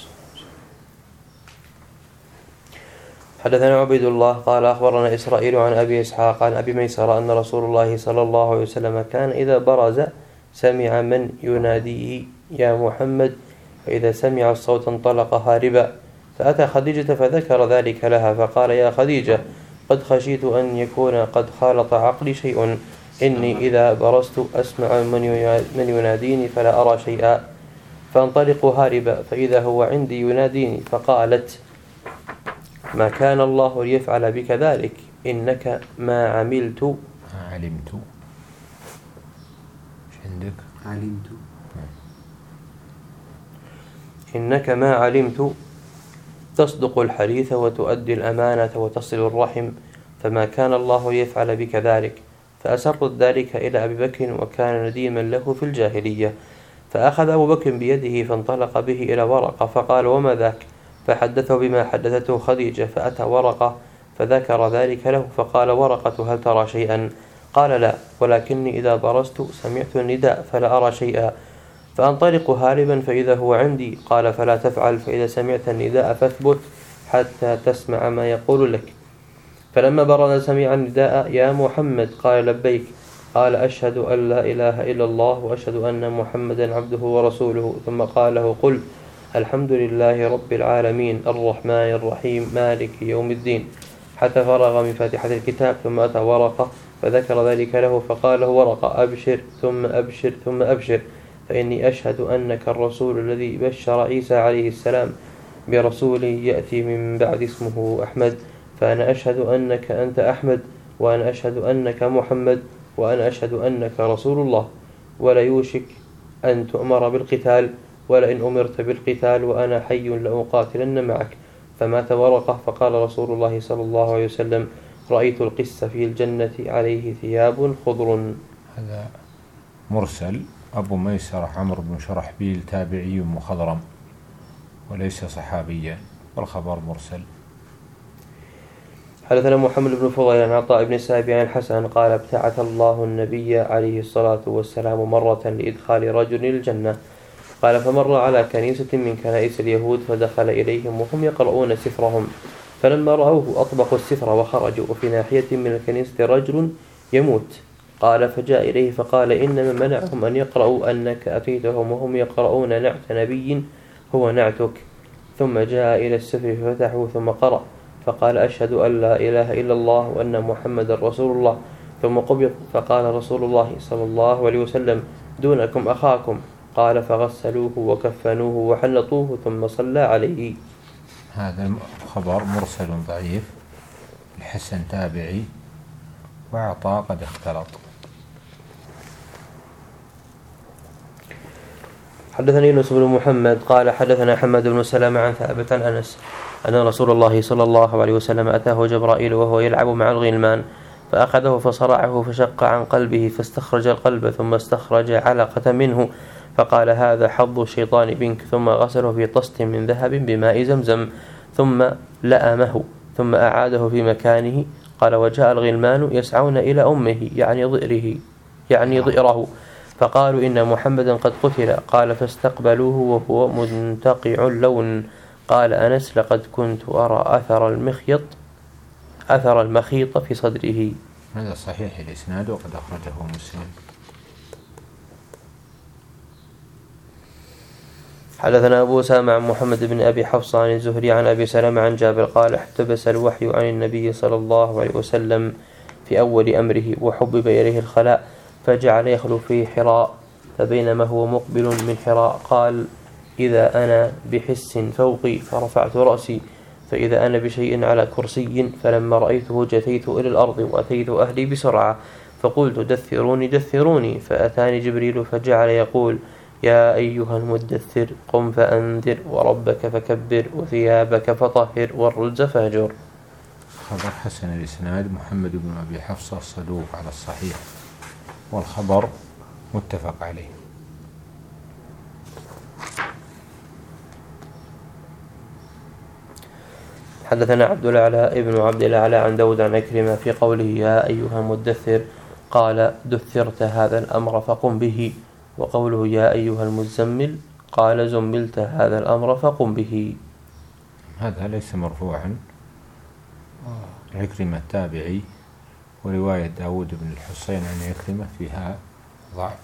حدثنا عبيد الله قال أخبرنا إسرائيل عن أبي إسحاق عن أبي ميسر أن رسول الله صلى الله عليه وسلم كان إذا برز سمع من يناديه يا محمد، فإذا سمع الصوت انطلق هاربا، فأتى خديجة فذكر ذلك لها فقال يا خديجة قد خشيت أن يكون قد خالط عقلي شيء، إني إذا برزت أسمع من يناديني فلا أرى شيئا، فانطلق هاربا فإذا هو عندي يناديني، فقالت ما كان الله ليفعل بك ذلك، إنك ما عملت
ما علمت عندك
علمت
إنك ما علمت تصدق الحديث وتؤدي الأمانة وتصل الرحم، فما كان الله ليفعل بك ذلك، فأسرت ذلك إلى أبي بكر وكان نديما له في الجاهلية، فأخذ أبو بكر بيده فانطلق به إلى ورقة فقال وما ذاك؟ فحدثه بما حدثته خديجة، فأتى ورقة فذكر ذلك له فقال ورقة هل ترى شيئا؟ قال لا، ولكني إذا برزت سمعت النداء فلا أرى شيئا، فأنطلق هاربا فإذا هو عندي. قال فلا تفعل، فإذا سمعت النداء فاثبت حتى تسمع ما يقول لك. فلما برز سمع النداء يا محمد قال لبيك، قال أشهد أن لا إله إلا الله وأشهد أن محمدا عبده ورسوله، ثم قال له قل الحمد لله رب العالمين الرحمن الرحيم مالك يوم الدين، حتى فرغ من فاتحة الكتاب، ثم أتى ورقة فذكر ذلك له فقال له ورقة أبشر ثم أبشر ثم أبشر، فإني أشهد أنك الرسول الذي بشر عيسى عليه السلام برسول يأتي من بعد اسمه أحمد، فأنا أشهد أنك أنت أحمد، وأنا أشهد أنك محمد، وأنا أشهد أنك رسول الله، ولا يوشك أن تؤمر بالقتال، ولئن أمرت بالقتال وأنا حي لأقاتلن معك. فمات ورقة، فقال رسول الله صلى الله عليه وسلم رأيت القس في الجنة عليه ثياب خضر.
هذا مرسل، أبو ميسر عمرو بن شرحبيل تابعي مخضرم، وليس صحابيا، والخبر مرسل.
حدثنا محمد بن فضيل عن عطاء بن السائب عن الحسن قال ابتعث الله النبي عليه الصلاة والسلام مرة لإدخال رجل الجنة، قال فمر على كنيسة من كنائس اليهود فدخل إليهم وهم يقرؤون سفرهم، فلما رأوه أطبقوا السفر وخرجوا، وفي ناحية من الكنيسة رجل يموت، قال فجاء إليه فقال إنما منعهم أن يقرأوا أنك أتيتهم وهم يقرؤون نعت نبي هو نعتك، ثم جاء إلى السفر ففتحه ثم قرأ فقال أشهد أن لا إله إلا الله وأن محمد رسول الله، ثم قبض فقال رسول الله صلى الله عليه وسلم دونكم أخاكم، قال فغسلوه وكفنوه وحنطوه ثم صلى عليه.
هذا خبر مرسل ضعيف، الحسن تابعي وعطاء قد اختلط.
حدثني يونس بن محمد قال حدثنا حماد بن سلامة عن ثابت عن أنس أن رسول الله صلى الله عليه وسلم أتاه جبرائيل وهو يلعب مع الغلمان فأخذه فصرعه فشق عن قلبه فاستخرج القلب ثم استخرج علقة منه فقال هذا حظ الشيطان بنك، ثم غسله في طست من ذهب بماء زمزم ثم لأمه ثم أعاده في مكانه. قال وجاء الغلمان يسعون إلى أمه يعني ضئره يعني ضئره فقالوا إن محمدا قد قتل، قال فاستقبلوه وهو منتقع اللون. قال أنس لقد كنت أرى أثر المخيط أثر المخيط في صدره.
هذا صحيح الإسناد وقد أخرجه مسلم.
حدثنا أبو أسامة عن محمد بن أبي حفص عن الزهري عن أبي سلمة عن جابر قال احتبس الوحي عن النبي صلى الله عليه وسلم في أول أمره وحبب إليه الخلاء فجعل يخلو في حراء، فبينما هو مقبل من حراء قال إذا أنا بحس فوقي فرفعت رأسي فإذا أنا بشيء على كرسي، فلما رأيته جثيت إلى الأرض وأتيت أهلي بسرعة فقلت دثروني دثروني، فأتاني جبريل فجعل يقول يا أيها المدثر قم فأنذر وربك فكبر وثيابك فطهر والرجز فاهجر.
خبر حسن الإسناد، محمد بن أبي حفص الصدوق على الصحيح، والخبر متفق عليه.
حدثنا عبد الأعلى ابن عبد الأعلى عن داود عن عكرمة في قوله يا أيها المدثر قال دثرت هذا الأمر فقم به، وقوله يا أيها المزمل قال زملت هذا الأمر فقم به.
هذا ليس مرفوعا، عكرمة التابعي، ورواية داود بن الحسين عن عكرمة فيها ضعف.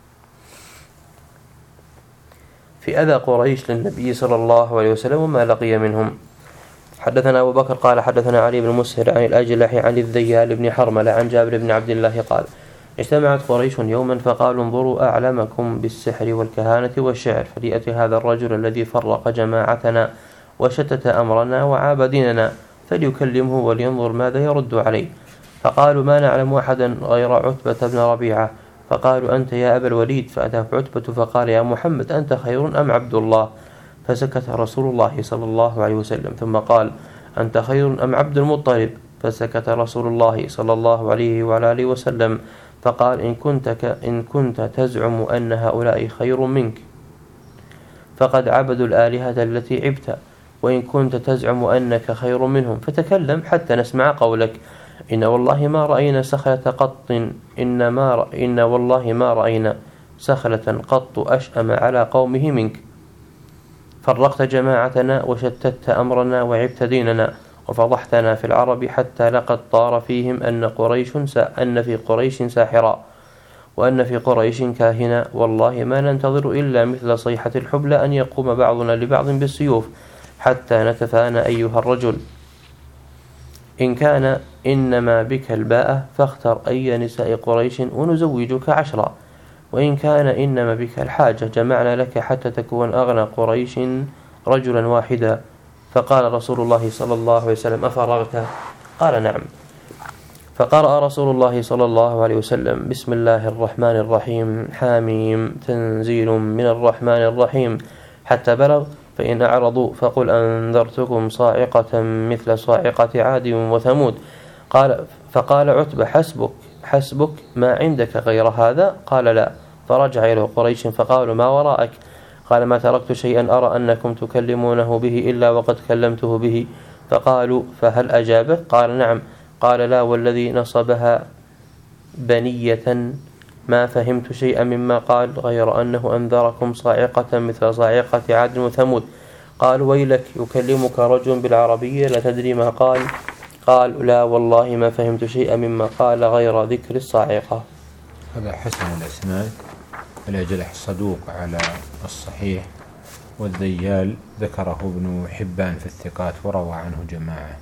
في أذى قريش للنبي صلى الله عليه وسلم وما لقي منهم. حدثنا أبو بكر قال حدثنا علي بن مسهر عن الأجلح عن الذيال بن حرملة عن جابر بن عبد الله قال اجتمعت قريش يوما فقالوا انظروا أعلمكم بالسحر والكهانة والشعر فليأتي هذا الرجل الذي فرق جماعتنا وشتت أمرنا وعاب ديننا فليكلمه ولينظر ماذا يرد عليه. فقالوا ما نعلم أحدا غير عتبة بن ربيعة، فقالوا أنت يا أبا الوليد، فأتاه عتبة فقال يا محمد أنت خير أم عبد الله؟ فسكت رسول الله صلى الله عليه وسلم ثم قال أنت خير أم عبد المطلب؟ فسكت رسول الله صلى الله عليه وعلى آله وسلم فقال إن كنت, ك... إن كنت تزعم أن هؤلاء خير منك فقد عبدوا الآلهة التي عبت، وإن كنت تزعم أنك خير منهم فتكلم حتى نسمع قولك. إن والله ما رأينا سخلة قط إن, ما ر... إن والله ما رأينا سخلة قط أشأم على قومه منك، فرقت جماعتنا وشتت أمرنا وعبت ديننا وفضحتنا في العرب حتى لقد طار فيهم أن قريش سا... أن في قريش ساحرا وأن في قريش كاهنا، والله ما ننتظر إلا مثل صيحة الحبلى أن يقوم بعضنا لبعض بالسيوف حتى نتفانى أيها الرجل. إن كان إنما بك الباءة فاختر أي نساء قريش ونزوجك عشرا، وإن كان إنما بك الحاجة جمعنا لك حتى تكون أغنى قريش رجلا واحدا. فقال رسول الله صلى الله عليه وسلم أفرغت؟ قال نعم. فقرأ رسول الله صلى الله عليه وسلم بسم الله الرحمن الرحيم حاميم تنزيل من الرحمن الرحيم حتى بلغ فإن أعرضوا فقل أنذرتكم صاعقة مثل صاعقة عاد وثمود. قال فقال عتبة حسبك حسبك ما عندك غير هذا؟ قال لا. فرجع إلى قريش فقالوا ما وراءك؟ قال ما تركت شيئا أرى أنكم تكلمونه به إلا وقد كلمته به. فقالوا فهل أجابه؟ قال نعم. قال لا والذي نصبها بنية ما فهمت شيئا مما قال غير أنه أنذركم صاعقة مثل صاعقة عاد وثمود. قال ويلك يكلمك رجل بالعربية لا تدري ما قال؟ قال لا والله ما فهمت شيئا مما قال غير ذكر الصاعقة.
هذا حسن الإسناد الأجلح صدوق على الصحيح، والذيال ذكره ابن حبان في الثقات وروى عنه جماعة.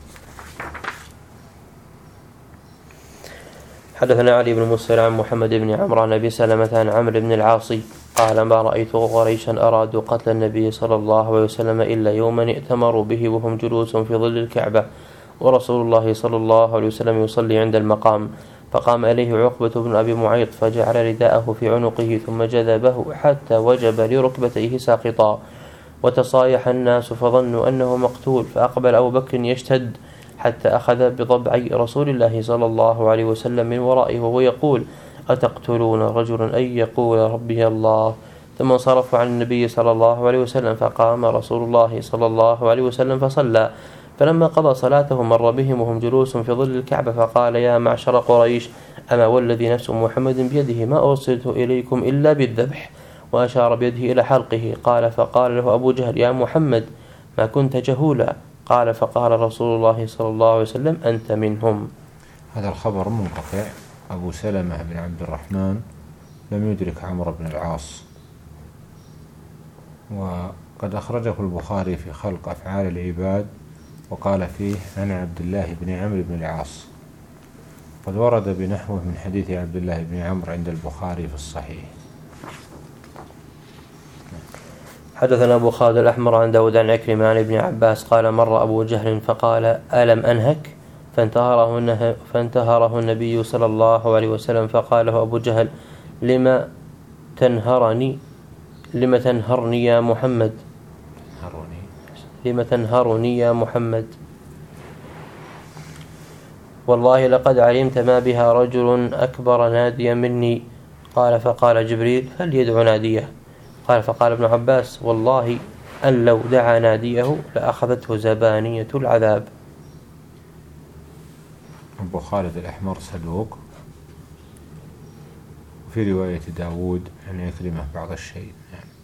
حدثنا علي بن مسهر عن محمد بن عمرو عن أبي سلمة عن عمرو بن العاص قال ما رأيت قريشا أرادوا قتل النبي صلى الله عليه وسلم إلا يوما ائتمروا به وهم جلوس في ظل الكعبة ورسول الله صلى الله عليه وسلم يصلي عند المقام، فقام إليه عقبة بن أبي معيط فجعل رداءه في عنقه ثم جذبه حتى وجب لركبتيه ساقطا، وتصايح الناس فظنوا أنه مقتول، فأقبل أبو بكر يشتد حتى أخذ بضبعي رسول الله صلى الله عليه وسلم من ورائه وهو يقول أتقتلون رجلا أن يقول ربي الله؟ ثم انصرفوا عن النبي صلى الله عليه وسلم، فقام رسول الله صلى الله عليه وسلم فصلى، فلما قضى صلاته مر بهم وهم جلوس في ظل الكعبة فقال يا معشر قريش أما والذي نفس محمد بيده ما أرسلت إليكم إلا بالذبح، وأشار بيده إلى حلقه. قال فقال له أبو جهل يا محمد ما كنت جهولا؟ قال فقال رسول الله صلى الله عليه وسلم أنت منهم.
هذا الخبر منقطع. أبو سلمة بن عبد الرحمن لم يدرك عمرو بن العاص، وقد أخرجه البخاري في خلق أفعال العباد وقال فيه عن عبد الله بن عمرو بن العاص، قد ورد بنحوه من حديث عبد الله بن عمرو عند البخاري في الصحيح.
حدثنا أبو خالد الأحمر عن داود عن عكرمة عن ابن عباس قال مر أبو جهل فقال ألم أنهك؟ فانتهره, فانتهره النبي صلى الله عليه وسلم فقال له أبو جهل لما تنهرني لما تنهرني يا محمد لما تنهرني يا محمد والله لقد علمت ما بها رجل أكبر ناديا مني. قال فقال جبريل هل يدعو ناديه؟ قال فقال ابن عباس والله أن لو دعا ناديه لأخذته زبانية العذاب.
أبو خالد الأحمر صدوق، وفي رواية داود عن عكرمة بعض الشيء.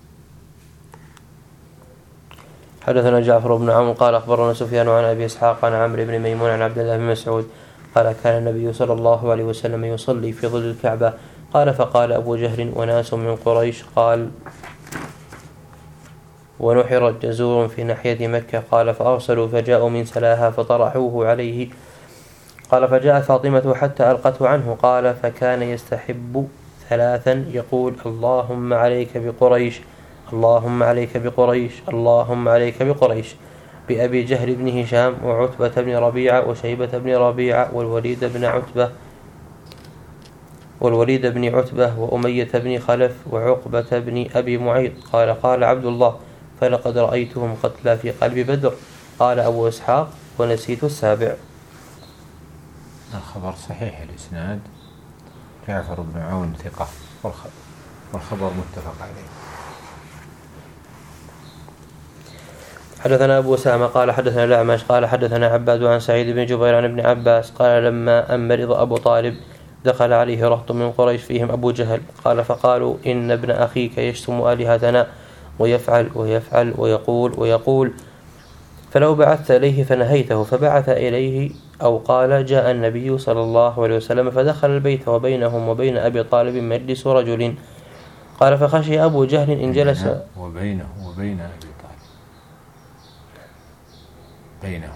حدثنا جعفر بن عمرو قال أخبرنا سفيان عن أبي إسحاق عن عمرو بن ميمون عن عبد الله بن مسعود قال كان النبي صلى الله عليه وسلم يصلي في ظل الكعبة. قال فقال أبو جهل وناس من قريش قال ونحر جزور في ناحية مكة. قال فأرسلوا فجاءوا من سلاها فطرحوه عليه. قال فجاء فاطمة حتى ألقته عنه. قال فكان يستحب ثلاثا يقول اللهم عليك بقريش اللهم عليك بقريش اللهم عليك بقريش بأبي جهل بن هشام وعتبة بن ربيعة وشيبة بن ربيعة والوليد بن عتبة والوليد بن عتبة وأمية بن خلف وعقبة بن أبي معيط. قال قال عبد الله فلقد رأيتهم قتلى في قلب بدر. قال أبو إسحاق ونسيت السابع.
الخبر صحيح الإسناد، جعفر بن عون ثقة والخبر متفق عليه.
حدثنا أبو أسامة قال حدثنا الأعمش قال حدثنا عباد عن سعيد بن جبير عن ابن عباس قال لما أن مرض أبو طالب دخل عليه رهط من قريش فيهم أبو جهل. قال فقالوا إن ابن أخيك يشتم آلهتنا ويفعل ويفعل ويقول ويقول فلو بعثت إليه فنهيته. فبعث إليه أو قال جاء النبي صلى الله عليه وسلم فدخل البيت وبينهم وبين أبي طالب مجلس رجل. قال فخشي أبو جهل إن جلس
وبينه وبين أبي طالب بينه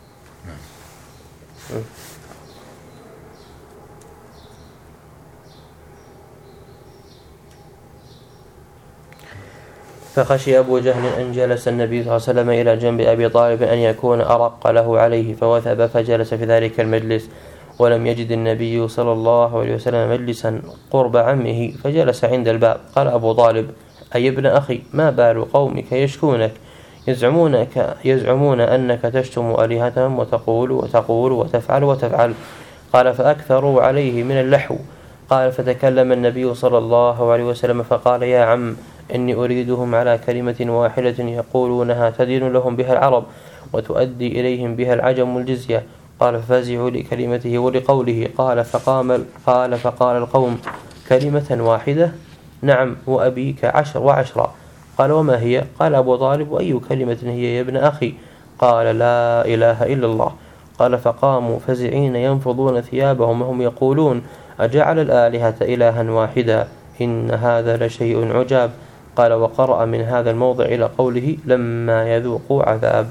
فخشي أبو جهل أن جلس النبي صلى الله عليه وسلم إلى جنب أبي طالب أن يكون أرق له عليه فوثب فجلس في ذلك المجلس، ولم يجد النبي صلى الله عليه وسلم مجلسا قرب عمه فجلس عند الباب. قال أبو طالب أي ابن أخي ما بال قومك يشكونك يزعمونك يزعمون أنك تشتم آلهتهم وتقول وتقول وتفعل وتفعل. قال فأكثروا عليه من اللحو. قال فتكلم النبي صلى الله عليه وسلم فقال يا عم إني أريدهم على كلمة واحدة يقولونها تدين لهم بها العرب وتؤدي إليهم بها العجم الجزية. قال ففزعوا لكلمته ولقوله. قال فقام قال فقال القوم كلمة واحدة؟ نعم وأبيك عشر وعشرة. قال وما هي؟ قال أبو طالب وأي كلمة هي يا ابن أخي؟ قال لا إله إلا الله. قال فقاموا فزعين ينفضون ثيابهم وهم يقولون أجعل الآلهة إلها واحدا إن هذا لشيء عجاب. قال وقرأ من هذا الموضع إلى قوله لما يذوقوا عذاب.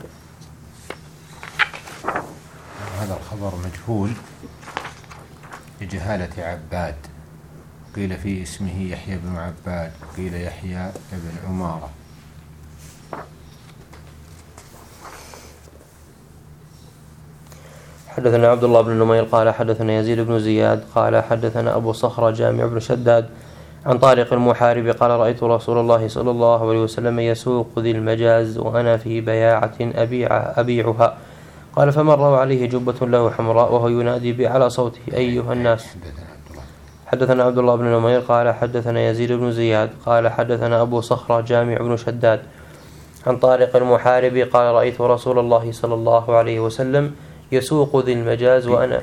هذا الخبر مجهول لجهالة عباد، قيل في اسمه يحيى بن عباد، قيل يحيى بن عمارة.
حدثنا عبد الله بن نمير قال حدثنا يزيد بن زياد قال حدثنا أبو صخرة جامع بن شداد عن طارق المحارب قال رأيت رسول الله صلى الله عليه وسلم يسوق ذي المجاز وأنا في بياعة أبيع أبيعها. قال فمر عليه جبة له حمراء وهو ينادي بأعلى صوته أيها الناس. حدثنا عبد الله بن نمير قال حدثنا يزيد بن زياد قال حدثنا أبو صخرة جامع بن شداد عن طارق المحارب قال رأيت رسول الله صلى الله عليه وسلم يسوق ذي المجاز وأنا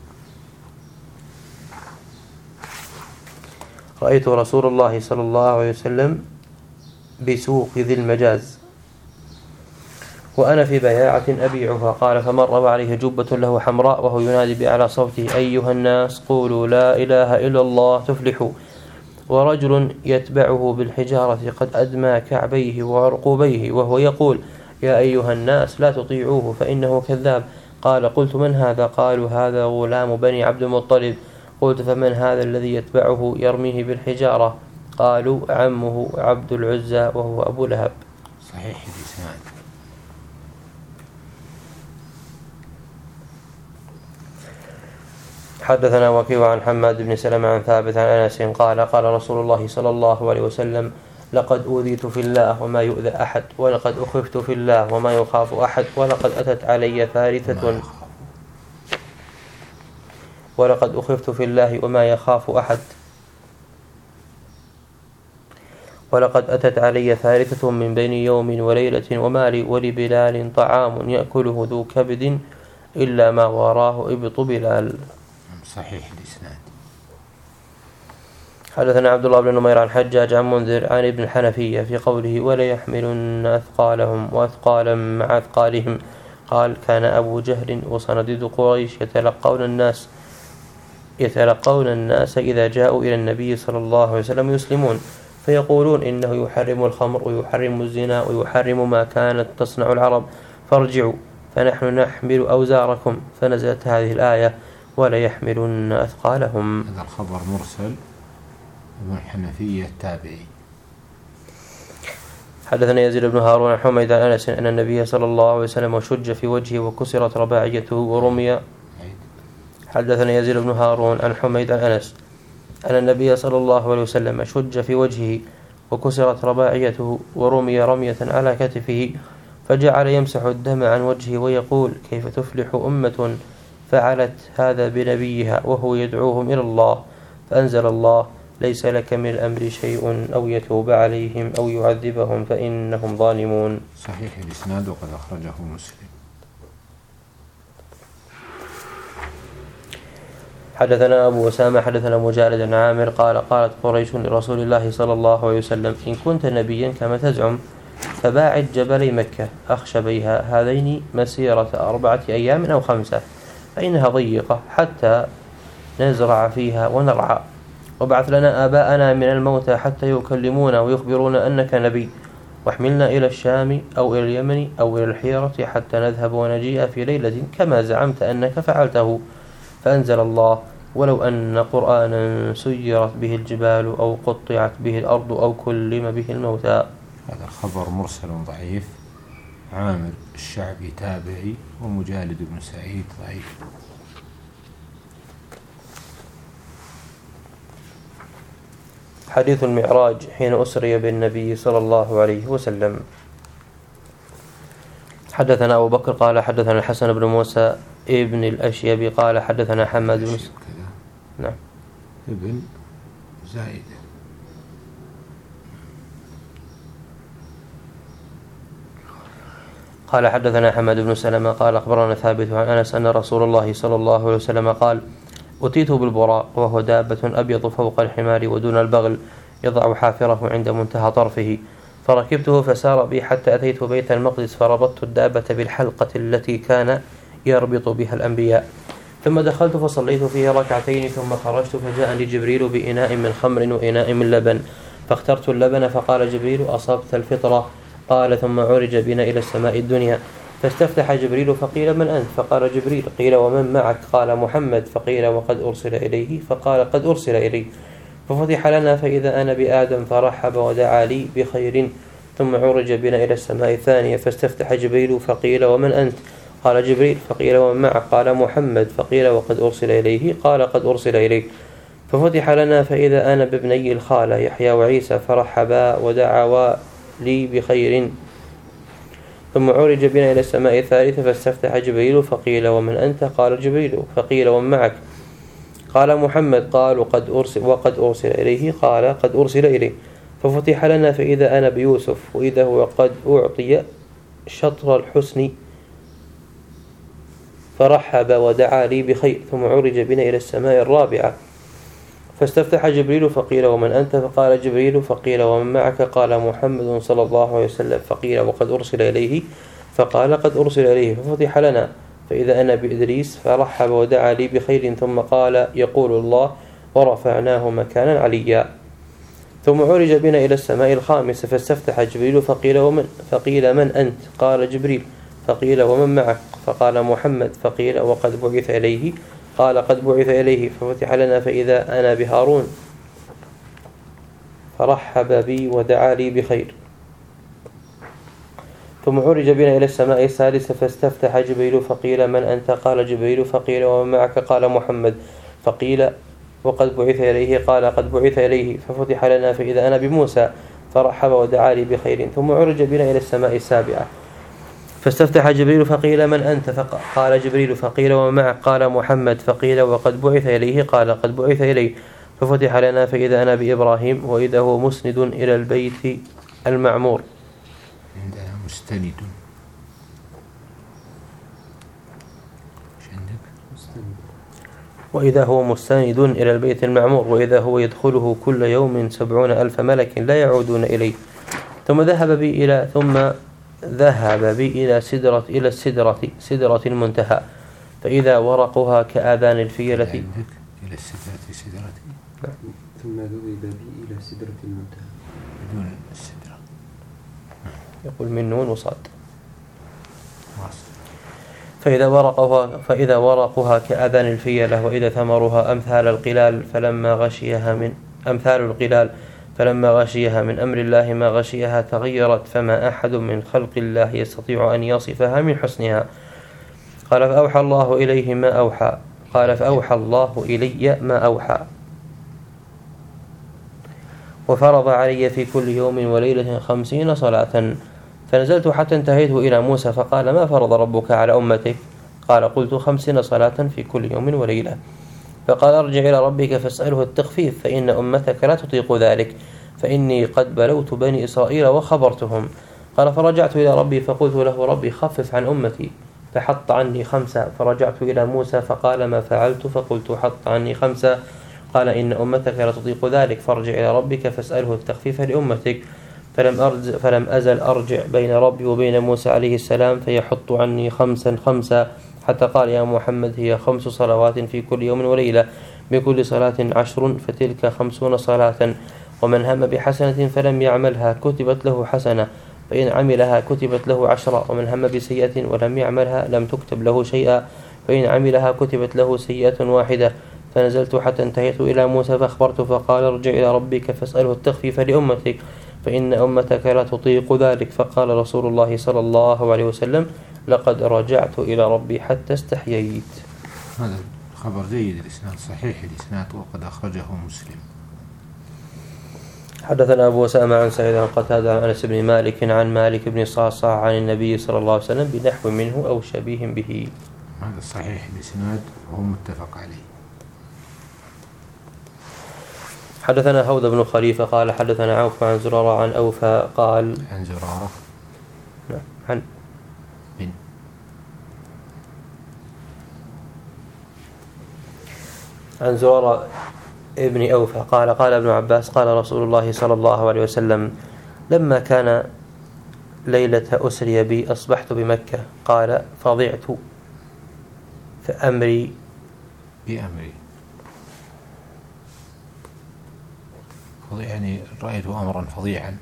رأيت رسول الله صلى الله عليه وسلم بسوق ذي المجاز وأنا في بياعة أبيعها. قال فمر عليه جبة له حمراء وهو ينادي بأعلى صوته أيها الناس قولوا لا إله إلا الله تفلحوا. ورجل يتبعه بالحجارة قد أدمى كعبيه وعرقوبيه وهو يقول يا أيها الناس لا تطيعوه فإنه كذاب. قال قلت من هذا؟ قالوا هذا غلام بني عبد المطلب. قلت فمن هذا الذي يتبعه يرميه بالحجارة؟ قالوا عمه عبد العزى وهو أبو لهب.
صحيح الإسناد.
حدثنا وكيع عن حماد بن سلمة عن ثابت عن أنس قال قال رسول الله صلى الله عليه وسلم لقد أوذيت في الله وما يؤذى أحد ولقد أخفت في الله وما يخاف أحد ولقد أتت علي ثالثة ولقد أخفت في الله وما يخاف أحد ولقد أتت علي ثالثة من بين يوم وليلة وما لي ولبلال طعام يأكله ذو كبد إلا ما وراه إبط بلال.
صحيح الإسناد.
حدثنا عبد الله بن نمير عن حجاج عن منذر عن ابن الحنفية في قوله ولا يحملن أثقالهم وأثقالا مع أثقالهم. قال كان أبو جهل وصناديد قريش يتلقون الناس يتلقون الناس إذا جاءوا إلى النبي صلى الله عليه وسلم يسلمون فيقولون إنه يحرم الخمر ويحرم الزنا ويحرم ما كانت تصنع العرب فارجعوا فنحن نحمل أوزاركم. فنزلت هذه الآية ولا يحملن أثقالهم.
هذا الخبر مرسل ابن الحنفية التابعي.
حدثنا يزيد بن هارون عن حميد عن أنس أن النبي صلى الله عليه وسلم شج في وجهه وكسرت رباعيته ورمي. حدثنا يزيد بن هارون عن حميد عن أنس أن النبي صلى الله عليه وسلم شج في وجهه وكسرت رباعيته ورمي رمية على كتفه فجعل يمسح الدم عن وجهه ويقول كيف تفلح أمة فعلت هذا بنبيها وهو يدعوهم إلى الله. فأنزل الله ليس لك من الأمر شيء أو يتوب عليهم أو يعذبهم فإنهم ظالمون.
صحيح الإسناد وقد أخرجه مسلم.
حدثنا أبو أسامة حدثنا مجالد بن عامر قال قالت قريش لرسول الله صلى الله عليه وسلم إن كنت نبيا كما تزعم فباعد جبلي مكة أخشبيها هذين مسيرة أربعة أيام أو خمسة فإنها ضيقة حتى نزرع فيها ونرعى وابعث لنا آباءنا من الموتى حتى يكلمونا ويخبرون أنك نبي واحملنا إلى الشام أو إلى اليمن أو إلى الحيرة حتى نذهب ونجيء في ليلة كما زعمت أنك فعلته. فأنزل الله ولو أن قرآنا سيرت به الجبال أو قطعت به الأرض أو كلم به الموتى.
هذا الخبر مرسل ضعيف. عامر الشعبي تابعي ومجالد بن سعيد ضعيف.
حديث المعراج حين أسري بالنبي صلى الله عليه وسلم. حدثنا أبو بكر قال حدثنا الحسن بن موسى ابن الأشيب قال حدثنا حماد بن
نعم ابن زائد
قال حدثنا حماد بن سلمة قال أخبرنا ثابت عن أنس أن رسول الله صلى الله عليه وسلم قال أتيت بالبراق وهو دابة أبيض فوق الحمار ودون البغل يضع حافره عند منتهى طرفه، فركبته فسار بي حتى أتيت بيت المقدس فربطت الدابة بالحلقة التي كان يربط بها الأنبياء، ثم دخلت فصليت فيه ركعتين ثم خرجت فجاءني جبريل بإناء من خمر وإناء من لبن، فاخترت اللبن فقال جبريل أصبت الفطرة. قال ثم عرج بنا إلى السماء الدنيا فاستفتح جبريل فقيل من أنت؟ فقال جبريل. قيل ومن معك؟ قال محمد. فقيل وقد أرسل إليه؟ فقال قد أرسل إليه. ففتح لنا فإذا أنا بآدم فرحب ودعا لي بخير، ثم عرج بنا إلى السماء الثانية فاستفتح جبريل فقيل ومن أنت؟ قال جبريل. فقيل ومن معك؟ قال محمد. فقيل وقد أرسل إليه؟ قال قد أرسل إليه. ففتح لنا فإذا أنا بابني الخالة يحيى وعيسى فرحبا ودعوا لي بخير، ثم عرج بنا إلى السماء الثالثة فاستفتح جبريل فقيل ومن أنت؟ قال جبريل. فقيل ومن معك؟ قال محمد. قالوا قد أرسل وقد أرسل إليه؟ قال قد أرسل إليه. ففتح لنا فإذا أنا بيوسف وإذا هو قد أعطي شطر الحسن فرحب ودعا لي بخير، ثم عرج بنا إلى السماء الرابعة فاستفتح جبريل فقيل ومن أنت؟ فقال جبريل. فقيل ومن معك؟ قال محمد صلى الله عليه وسلم. فقيل وقد أرسل إليه؟ فقال قد أرسل إليه. ففتح لنا فإذا أنا بإدريس فرحب ودعا لي بخير، ثم قال يقول الله ورفعناه مكانا عليا. ثم عرج بنا إلى السماء الخامسة فاستفتح جبريل فقيل ومن فقيل من أنت؟ قال جبريل. فقيل ومن معك؟ فقال محمد. فقيل وقد بعث إليه؟ قال قد بعث إليه. ففتح لنا فإذا أنا بهارون فرحب بي ودعا لي بخير. ثم عرج بنا إلى السماء الثالثة فاستفتح جبريل فقيل من أنت؟ قال جبريل. فقيل ومن معك؟ قال محمد. فقيل وقد بعث إليه؟ قال قد بعث إليه. ففتح لنا فإذا أنا بموسى فرحب ودعا لي بخير. ثم عرج بنا إلى السماء السابعة فاستفتح جبريل فقيل من أنت؟ فقال جبريل. فقيل ومن معك؟ قال محمد. فقيل وقد بعث إليه؟ قال قد بعث إليه. ففتح لنا فإذا أنا بإبراهيم وإذا هو مسند إلى البيت المعمور.
عندها مستند.
وإذا هو مستند إلى البيت المعمور وإذا هو يدخله كل يوم سبعون ألف ملك لا يعودون إليه. ثم ذهب بي إلى ثم ذهب بي إلى سدرة إلى السدرة سدرة المنتهى فإذا ورقها كآذان الفيلة.
إلى السدرة سدرة
ثم ذهب بي إلى سدرة المنتهى
بدون السدرة،
يقول من نون وصاد. فإذا ورقها فإذا ورقها كآذان الفيلة وإذا ثمرها أمثال القلال فلما غشيها من أمثال القلال فلما غشيها من أمر الله ما غشيها تغيرت فما أحد من خلق الله يستطيع أن يصفها من حسنها. قال فأوحى الله إليه ما أوحى. قال فأوحى الله إلي ما أوحى وفرض علي في كل يوم وليلة خمسين صلاة. فنزلت حتى انتهيت إلى موسى فقال ما فرض ربك على أمتك؟ قال قلت خمسين صلاة في كل يوم وليلة. فقال ارجع إلى ربك فاسأله التخفيف فإن أمتك لا تطيق ذلك فإني قد بلوت بني إسرائيل وخبرتهم. قال فرجعت إلى ربي فقلت له ربي خفف عن أمتي فحط عني خمسة. فرجعت إلى موسى فقال ما فعلت؟ فقلت حط عني خمسة. قال إن أمتك لا تطيق ذلك فارجع إلى ربك فاسأله التخفيف لأمتك. فلم, أرز فلم أزل أرجع بين ربي وبين موسى عليه السلام فيحط عني خمسا خمسا حتى قال يا محمد هي خمس صلوات في كل يوم وليلة بكل صلاة عشر فتلك خمسون صلاة. ومن هم بحسنة فلم يعملها كتبت له حسنة فإن عملها كتبت له عشرة. ومن هم بسيئة ولم يعملها لم تكتب له شيئا فإن عملها كتبت له سيئة واحدة. فنزلت حتى انتهيت إلى موسى فأخبرت فقال ارجع إلى ربك فاسأله التخفيف لأمتك فإن أمتك لا تطيق ذلك. فقال رسول الله صلى الله عليه وسلم لقد رجعت إلى ربي حتى استحييت.
هذا خبر جيد الإسناد صحيح الإسناد وقد أخرجه مسلم.
حدثنا أبو أسامة عن سعيد عن قتادة عن أنس بن مالك عن مالك بن صعصع عن النبي صلى الله عليه وسلم بنحو منه أو شبيه به.
هذا صحيح الإسناد وهو متفق عليه.
حدثنا هود بن خليفة قال حدثنا عوف عن زرارة عن أوفى قال
عن زرارة
عن عن زرارة ابن أوفى قال قال ابن عباس قال رسول الله صلى الله عليه وسلم لما كان ليلة أسري بي أصبحت بمكة قال فضعت فأمري
بأمري يعني رأيت أمرا فظيعا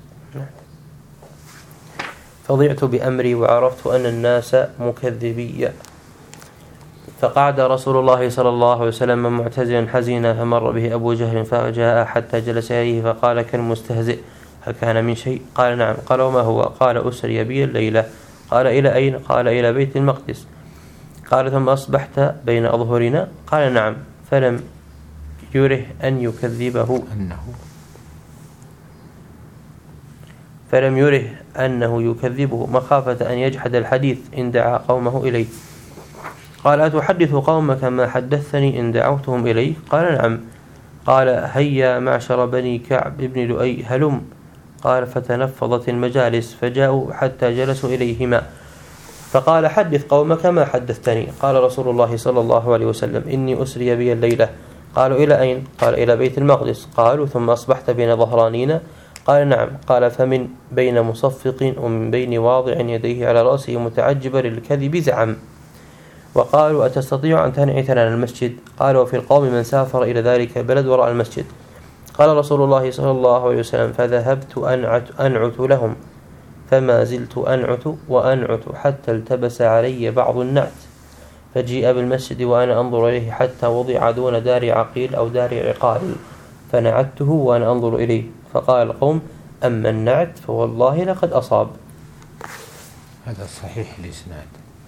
فضعت بأمري وعرفت أن الناس مكذبي فقعد رسول الله صلى الله عليه وسلم معتزلا حزينا فمر به أبو جهل فجاء حتى جلس إليه فقال كالمستهزئ هل كان من شيء؟ قال نعم. قال وما هو؟ قال أسري بي الليلة. قال إلى أين؟ قال إلى بيت المقدس. قال ثم أصبحت بين أظهرنا؟ قال نعم. فلم يره أن يكذبه
أنه
فلم يره أنه يكذبه مخافة أن يجحد الحديث إن دعا قومه إليه. قال أتحدث قومك ما حدثني إن دعوتهم إليه؟ قال نعم. قال هيا معشر بني كعب بن لؤي هلم. قال فتنفضت المجالس فجاءوا حتى جلسوا إليهما فقال حدث قومك ما حدثتني. قال رسول الله صلى الله عليه وسلم إني أسري بي الليلة. قالوا إلى أين؟ قال إلى بيت المقدس. قالوا ثم أصبحت بين ظهرانينا؟ قال نعم. قال فمن بين مصفق ومن بين واضع يديه على رأسه متعجبا للكذب زعم. وقالوا أتستطيع أن تنعت لنا المسجد؟ قال وفي القوم من سافر إلى ذلك البلد وراء المسجد. قال رسول الله صلى الله عليه وسلم فذهبت أنعت, أنعت لهم فما زلت أنعت وأنعت حتى التبس علي بعض النعت فجيء بالمسجد وأنا أنظر إليه حتى وضع دون دار عقيل أو دار عقال فنعته وأنا أنظر إليه فقال القوم أما النعت فوالله لقد أصاب.
هذا صحيح الإسناد.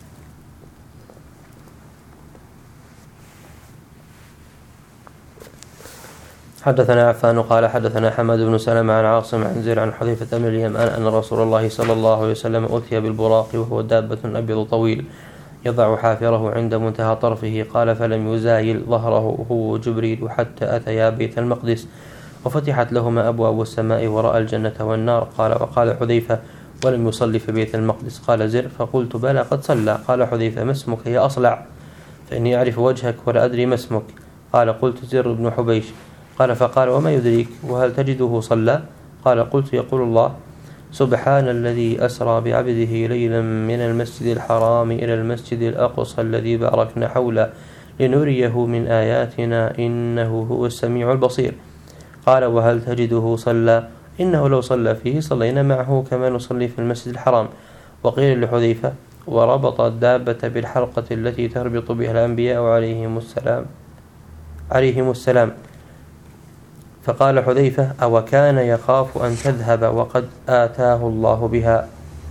حدثنا عفان قال حدثنا حماد بن سلمة عن عاصم عن زيد عن حذيفة بن اليمان أن رسول الله صلى الله عليه وسلم أتي بالبراق وهو دابة أبيض طويل يضع حافره عند منتهى طرفه. قال فلم يزايل ظهره هو جبريل حتى أتيا بيت المقدس وفتحت لهما أبواب السماء ورأى الجنة والنار. قال وقال حذيفة ولم يصلي في بيت المقدس. قال زر فقلت بلى قد صلى. قال حذيفة ما اسمك يا أصلع فإني أعرف وجهك ولا أدري ما اسمك. قال قلت زر بن حبيش. قال فقال وما يدريك وهل تجده صلى؟ قال قلت يقول الله سبحان الذي أسرى بعبده ليلا من المسجد الحرام إلى المسجد الأقصى الذي باركنا حوله لنريه من آياتنا إنه هو السميع البصير. قال وهل تجده صلى؟ إنه لو صلى فيه صلينا معه كما نصلي في المسجد الحرام. وقيل لحذيفة وربط الدابة بالحلقة التي تربط بها الأنبياء عليهم السلام عليهم السلام فقال حذيفة أو كان يخاف أن تذهب وقد آتاه الله بها.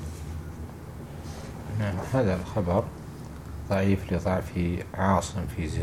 نعم. هذا الخبر ضعيف لضعف عاصم في زر.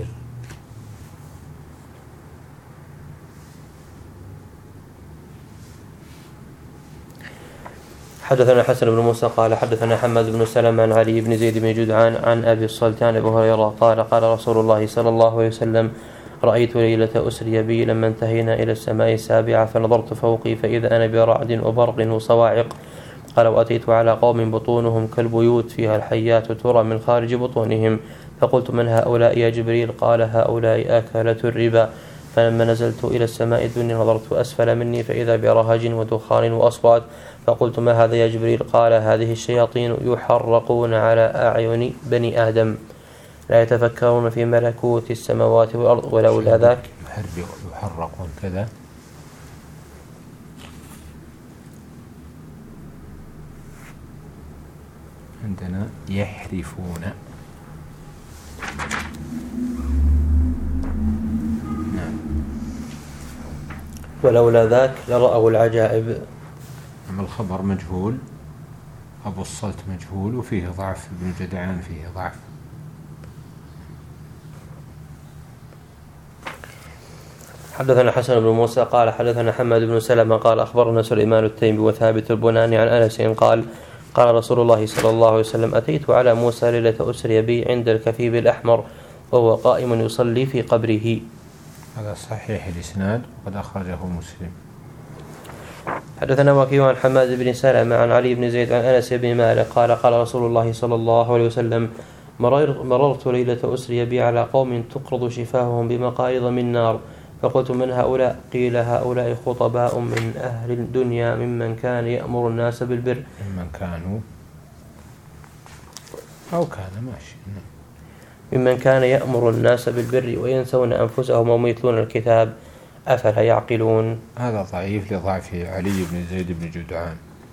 حدثنا حسن بن موسى قال حدثنا حماد بن سلمة عن علي بن زيد بن جدعان عن أبي الصلتان أبي هريرة قال قال رسول الله صلى الله عليه وسلم رأيت ليلة أسري بي لما انتهينا إلى السماء السابعة فنظرت فوقي فإذا أنا برعد وبرق وصواعق. قال وأتيت على قوم بطونهم كالبيوت فيها الحيات ترى من خارج بطونهم فقلت من هؤلاء يا جبريل؟ قال هؤلاء آكلة الربا. فلما نزلت إلى السماء الدنيا نظرت أسفل مني فإذا برهج ودخان وأصوات فقلت ما هذا يا جبريل؟ قال هذه الشياطين يحرقون على أعين بني آدم لا يتفكرون في ملكوت السماوات والأرض ولولا ذاك
يحرقون كذا. عندنا يحرفون. نعم.
ولولا ذاك لرأوا العجائب.
أما الخبر مجهول أبو الصلت مجهول وفيه ضعف ابن جدعان فيه ضعف.
حدثنا حسن بن موسى قال حدثنا حماد بن سلمة قال أخبرنا سليمان التيمي وثابت البناني عن أنس قال قال رسول الله صلى الله عليه وسلم أتيت على موسى ليلة أسري بي عند الكثيب الأحمر وهو قائم يصلي في قبره.
هذا صحيح الإسناد وقد أخرجه مسلم.
حدثنا وكيع عن حماد بن سلمة عن علي بن زيد عن أنس بن مالك قال قال رسول الله صلى الله عليه وسلم مرر مررت ليلة أسري بي على قوم تقرض شفاههم بمقارض من نار، فقلت من هؤلاء؟ قيل هؤلاء خطباء من أهل الدنيا ممن كان يأمر الناس بالبر.
ممن كانوا أو كان ماشي
ممن كان يأمر الناس بالبر وينسون أنفسهم ويتلون الكتاب أفلا يعقلون.
هذا ضعيف لضعف علي بن زيد بن جدعان.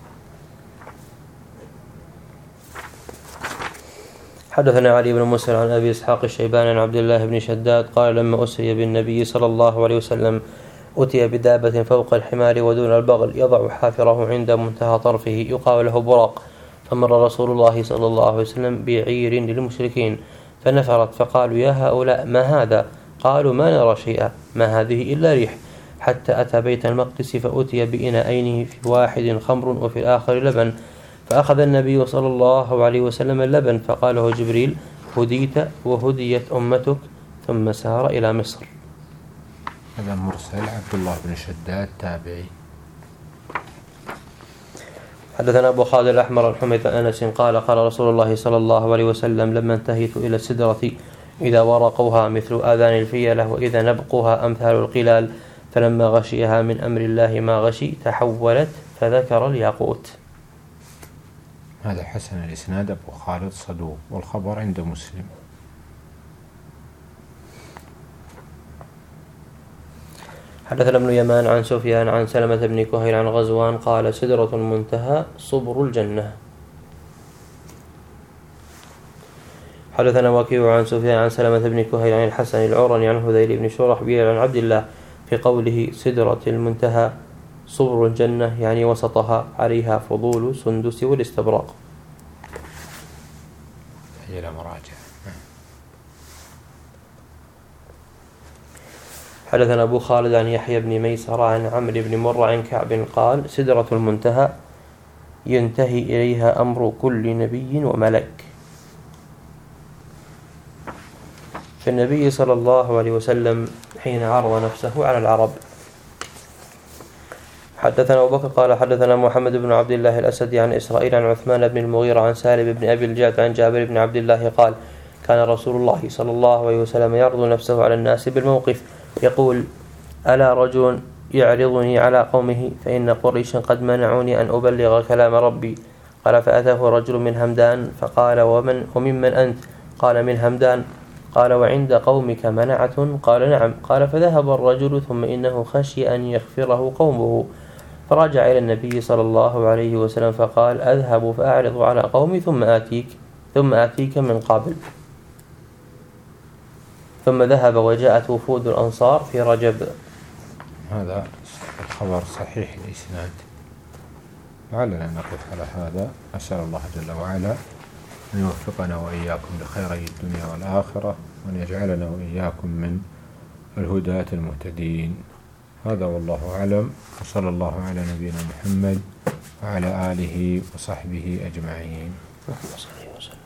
حدثنا علي بن مسهر عن أبي إسحاق الشيباني عن عبد الله بن شداد قال لما أسري بالنبي صلى الله عليه وسلم أتي بدابة فوق الحمار ودون البغل يضع حافره عند منتهى طرفه يقال له براق، فمر رسول الله صلى الله عليه وسلم بعير للمشركين فنفرت، فقالوا يا هؤلاء ما هذا؟ قالوا ما نرى شيئا، ما هذه إلا ريح، حتى أتى بيت المقدس فأتي بإناءين في واحد خمر وفي الآخر لبن، فأخذ النبي صلى الله عليه وسلم اللبن فقال له جبريل هديت وهديت أمتك، ثم سار إلى مصر.
هذا مرسل عبد الله بن شداد تابعي.
حدثنا أبو خالد الأحمر الحميد عن أنس قال قال رسول الله صلى الله عليه وسلم لما انتهيت إلى السدرة إذا ورقوها مثل آذان الفيلة وإذا نبقها أمثال القلال، فلما غشيها من أمر الله ما غشي تحولت فذكر الياقوت.
هذا حسن الإسناد أبو خالد صدوق والخبر عند مسلم.
حدثنا ابن يمان عن سفيان عن سلمة بن كهيل عن غزوان قال سدرة المنتهى صبر الجنة. حدثنا وكيع عن سفيان عن سلمة بن كهيل عن الحسن العرني عن هذيل بن شرحبيل عن عبد الله في قوله سدرة المنتهى صبر الجنة يعني وسطها عليها فضول سندس والاستبراق.
إلى مراجع.
حدثنا أبو خالد عن يحيى بن ميسر عن عمرو بن مرة عن كعب قال سدرة المنتهى ينتهي إليها أمر كل نبي وملك. فالنبي صلى الله عليه وسلم حين عرض نفسه على العرب. حدثنا أبو بكر قال حدثنا محمد بن عبد الله الأسدي عن إسرائيل عن عثمان بن المغيرة عن سالم بن أبي الجعد عن جابر بن عبد الله قال كان رسول الله صلى الله عليه وسلم يعرض نفسه على الناس بالموقف يقول ألا رجل يعرضني على قومه فإن قريشا قد منعوني أن أبلغ كلام ربي. قال فأتاه رجل من همدان فقال ومن وممن أنت؟ قال من همدان. قال وعند قومك منعة؟ قال نعم. قال فذهب الرجل ثم إنه خشي أن يغفره قومه فرجع إلى النبي صلى الله عليه وسلم فقال أذهب فأعرض على قومي ثم آتيك ثم آتيك من قبل. ثم ذهب وجاءت وفود الأنصار في رجب.
هذا الخبر صحيح الإسناد. لعلنا نقف على هذا. أسأل الله جل وعلا أن يوفقنا وإياكم لخيري الدنيا والآخرة وأن يجعلنا وإياكم من الهداة المهتدين. هذا والله أعلم، وصلى الله على نبينا محمد وعلى آله وصحبه أجمعين.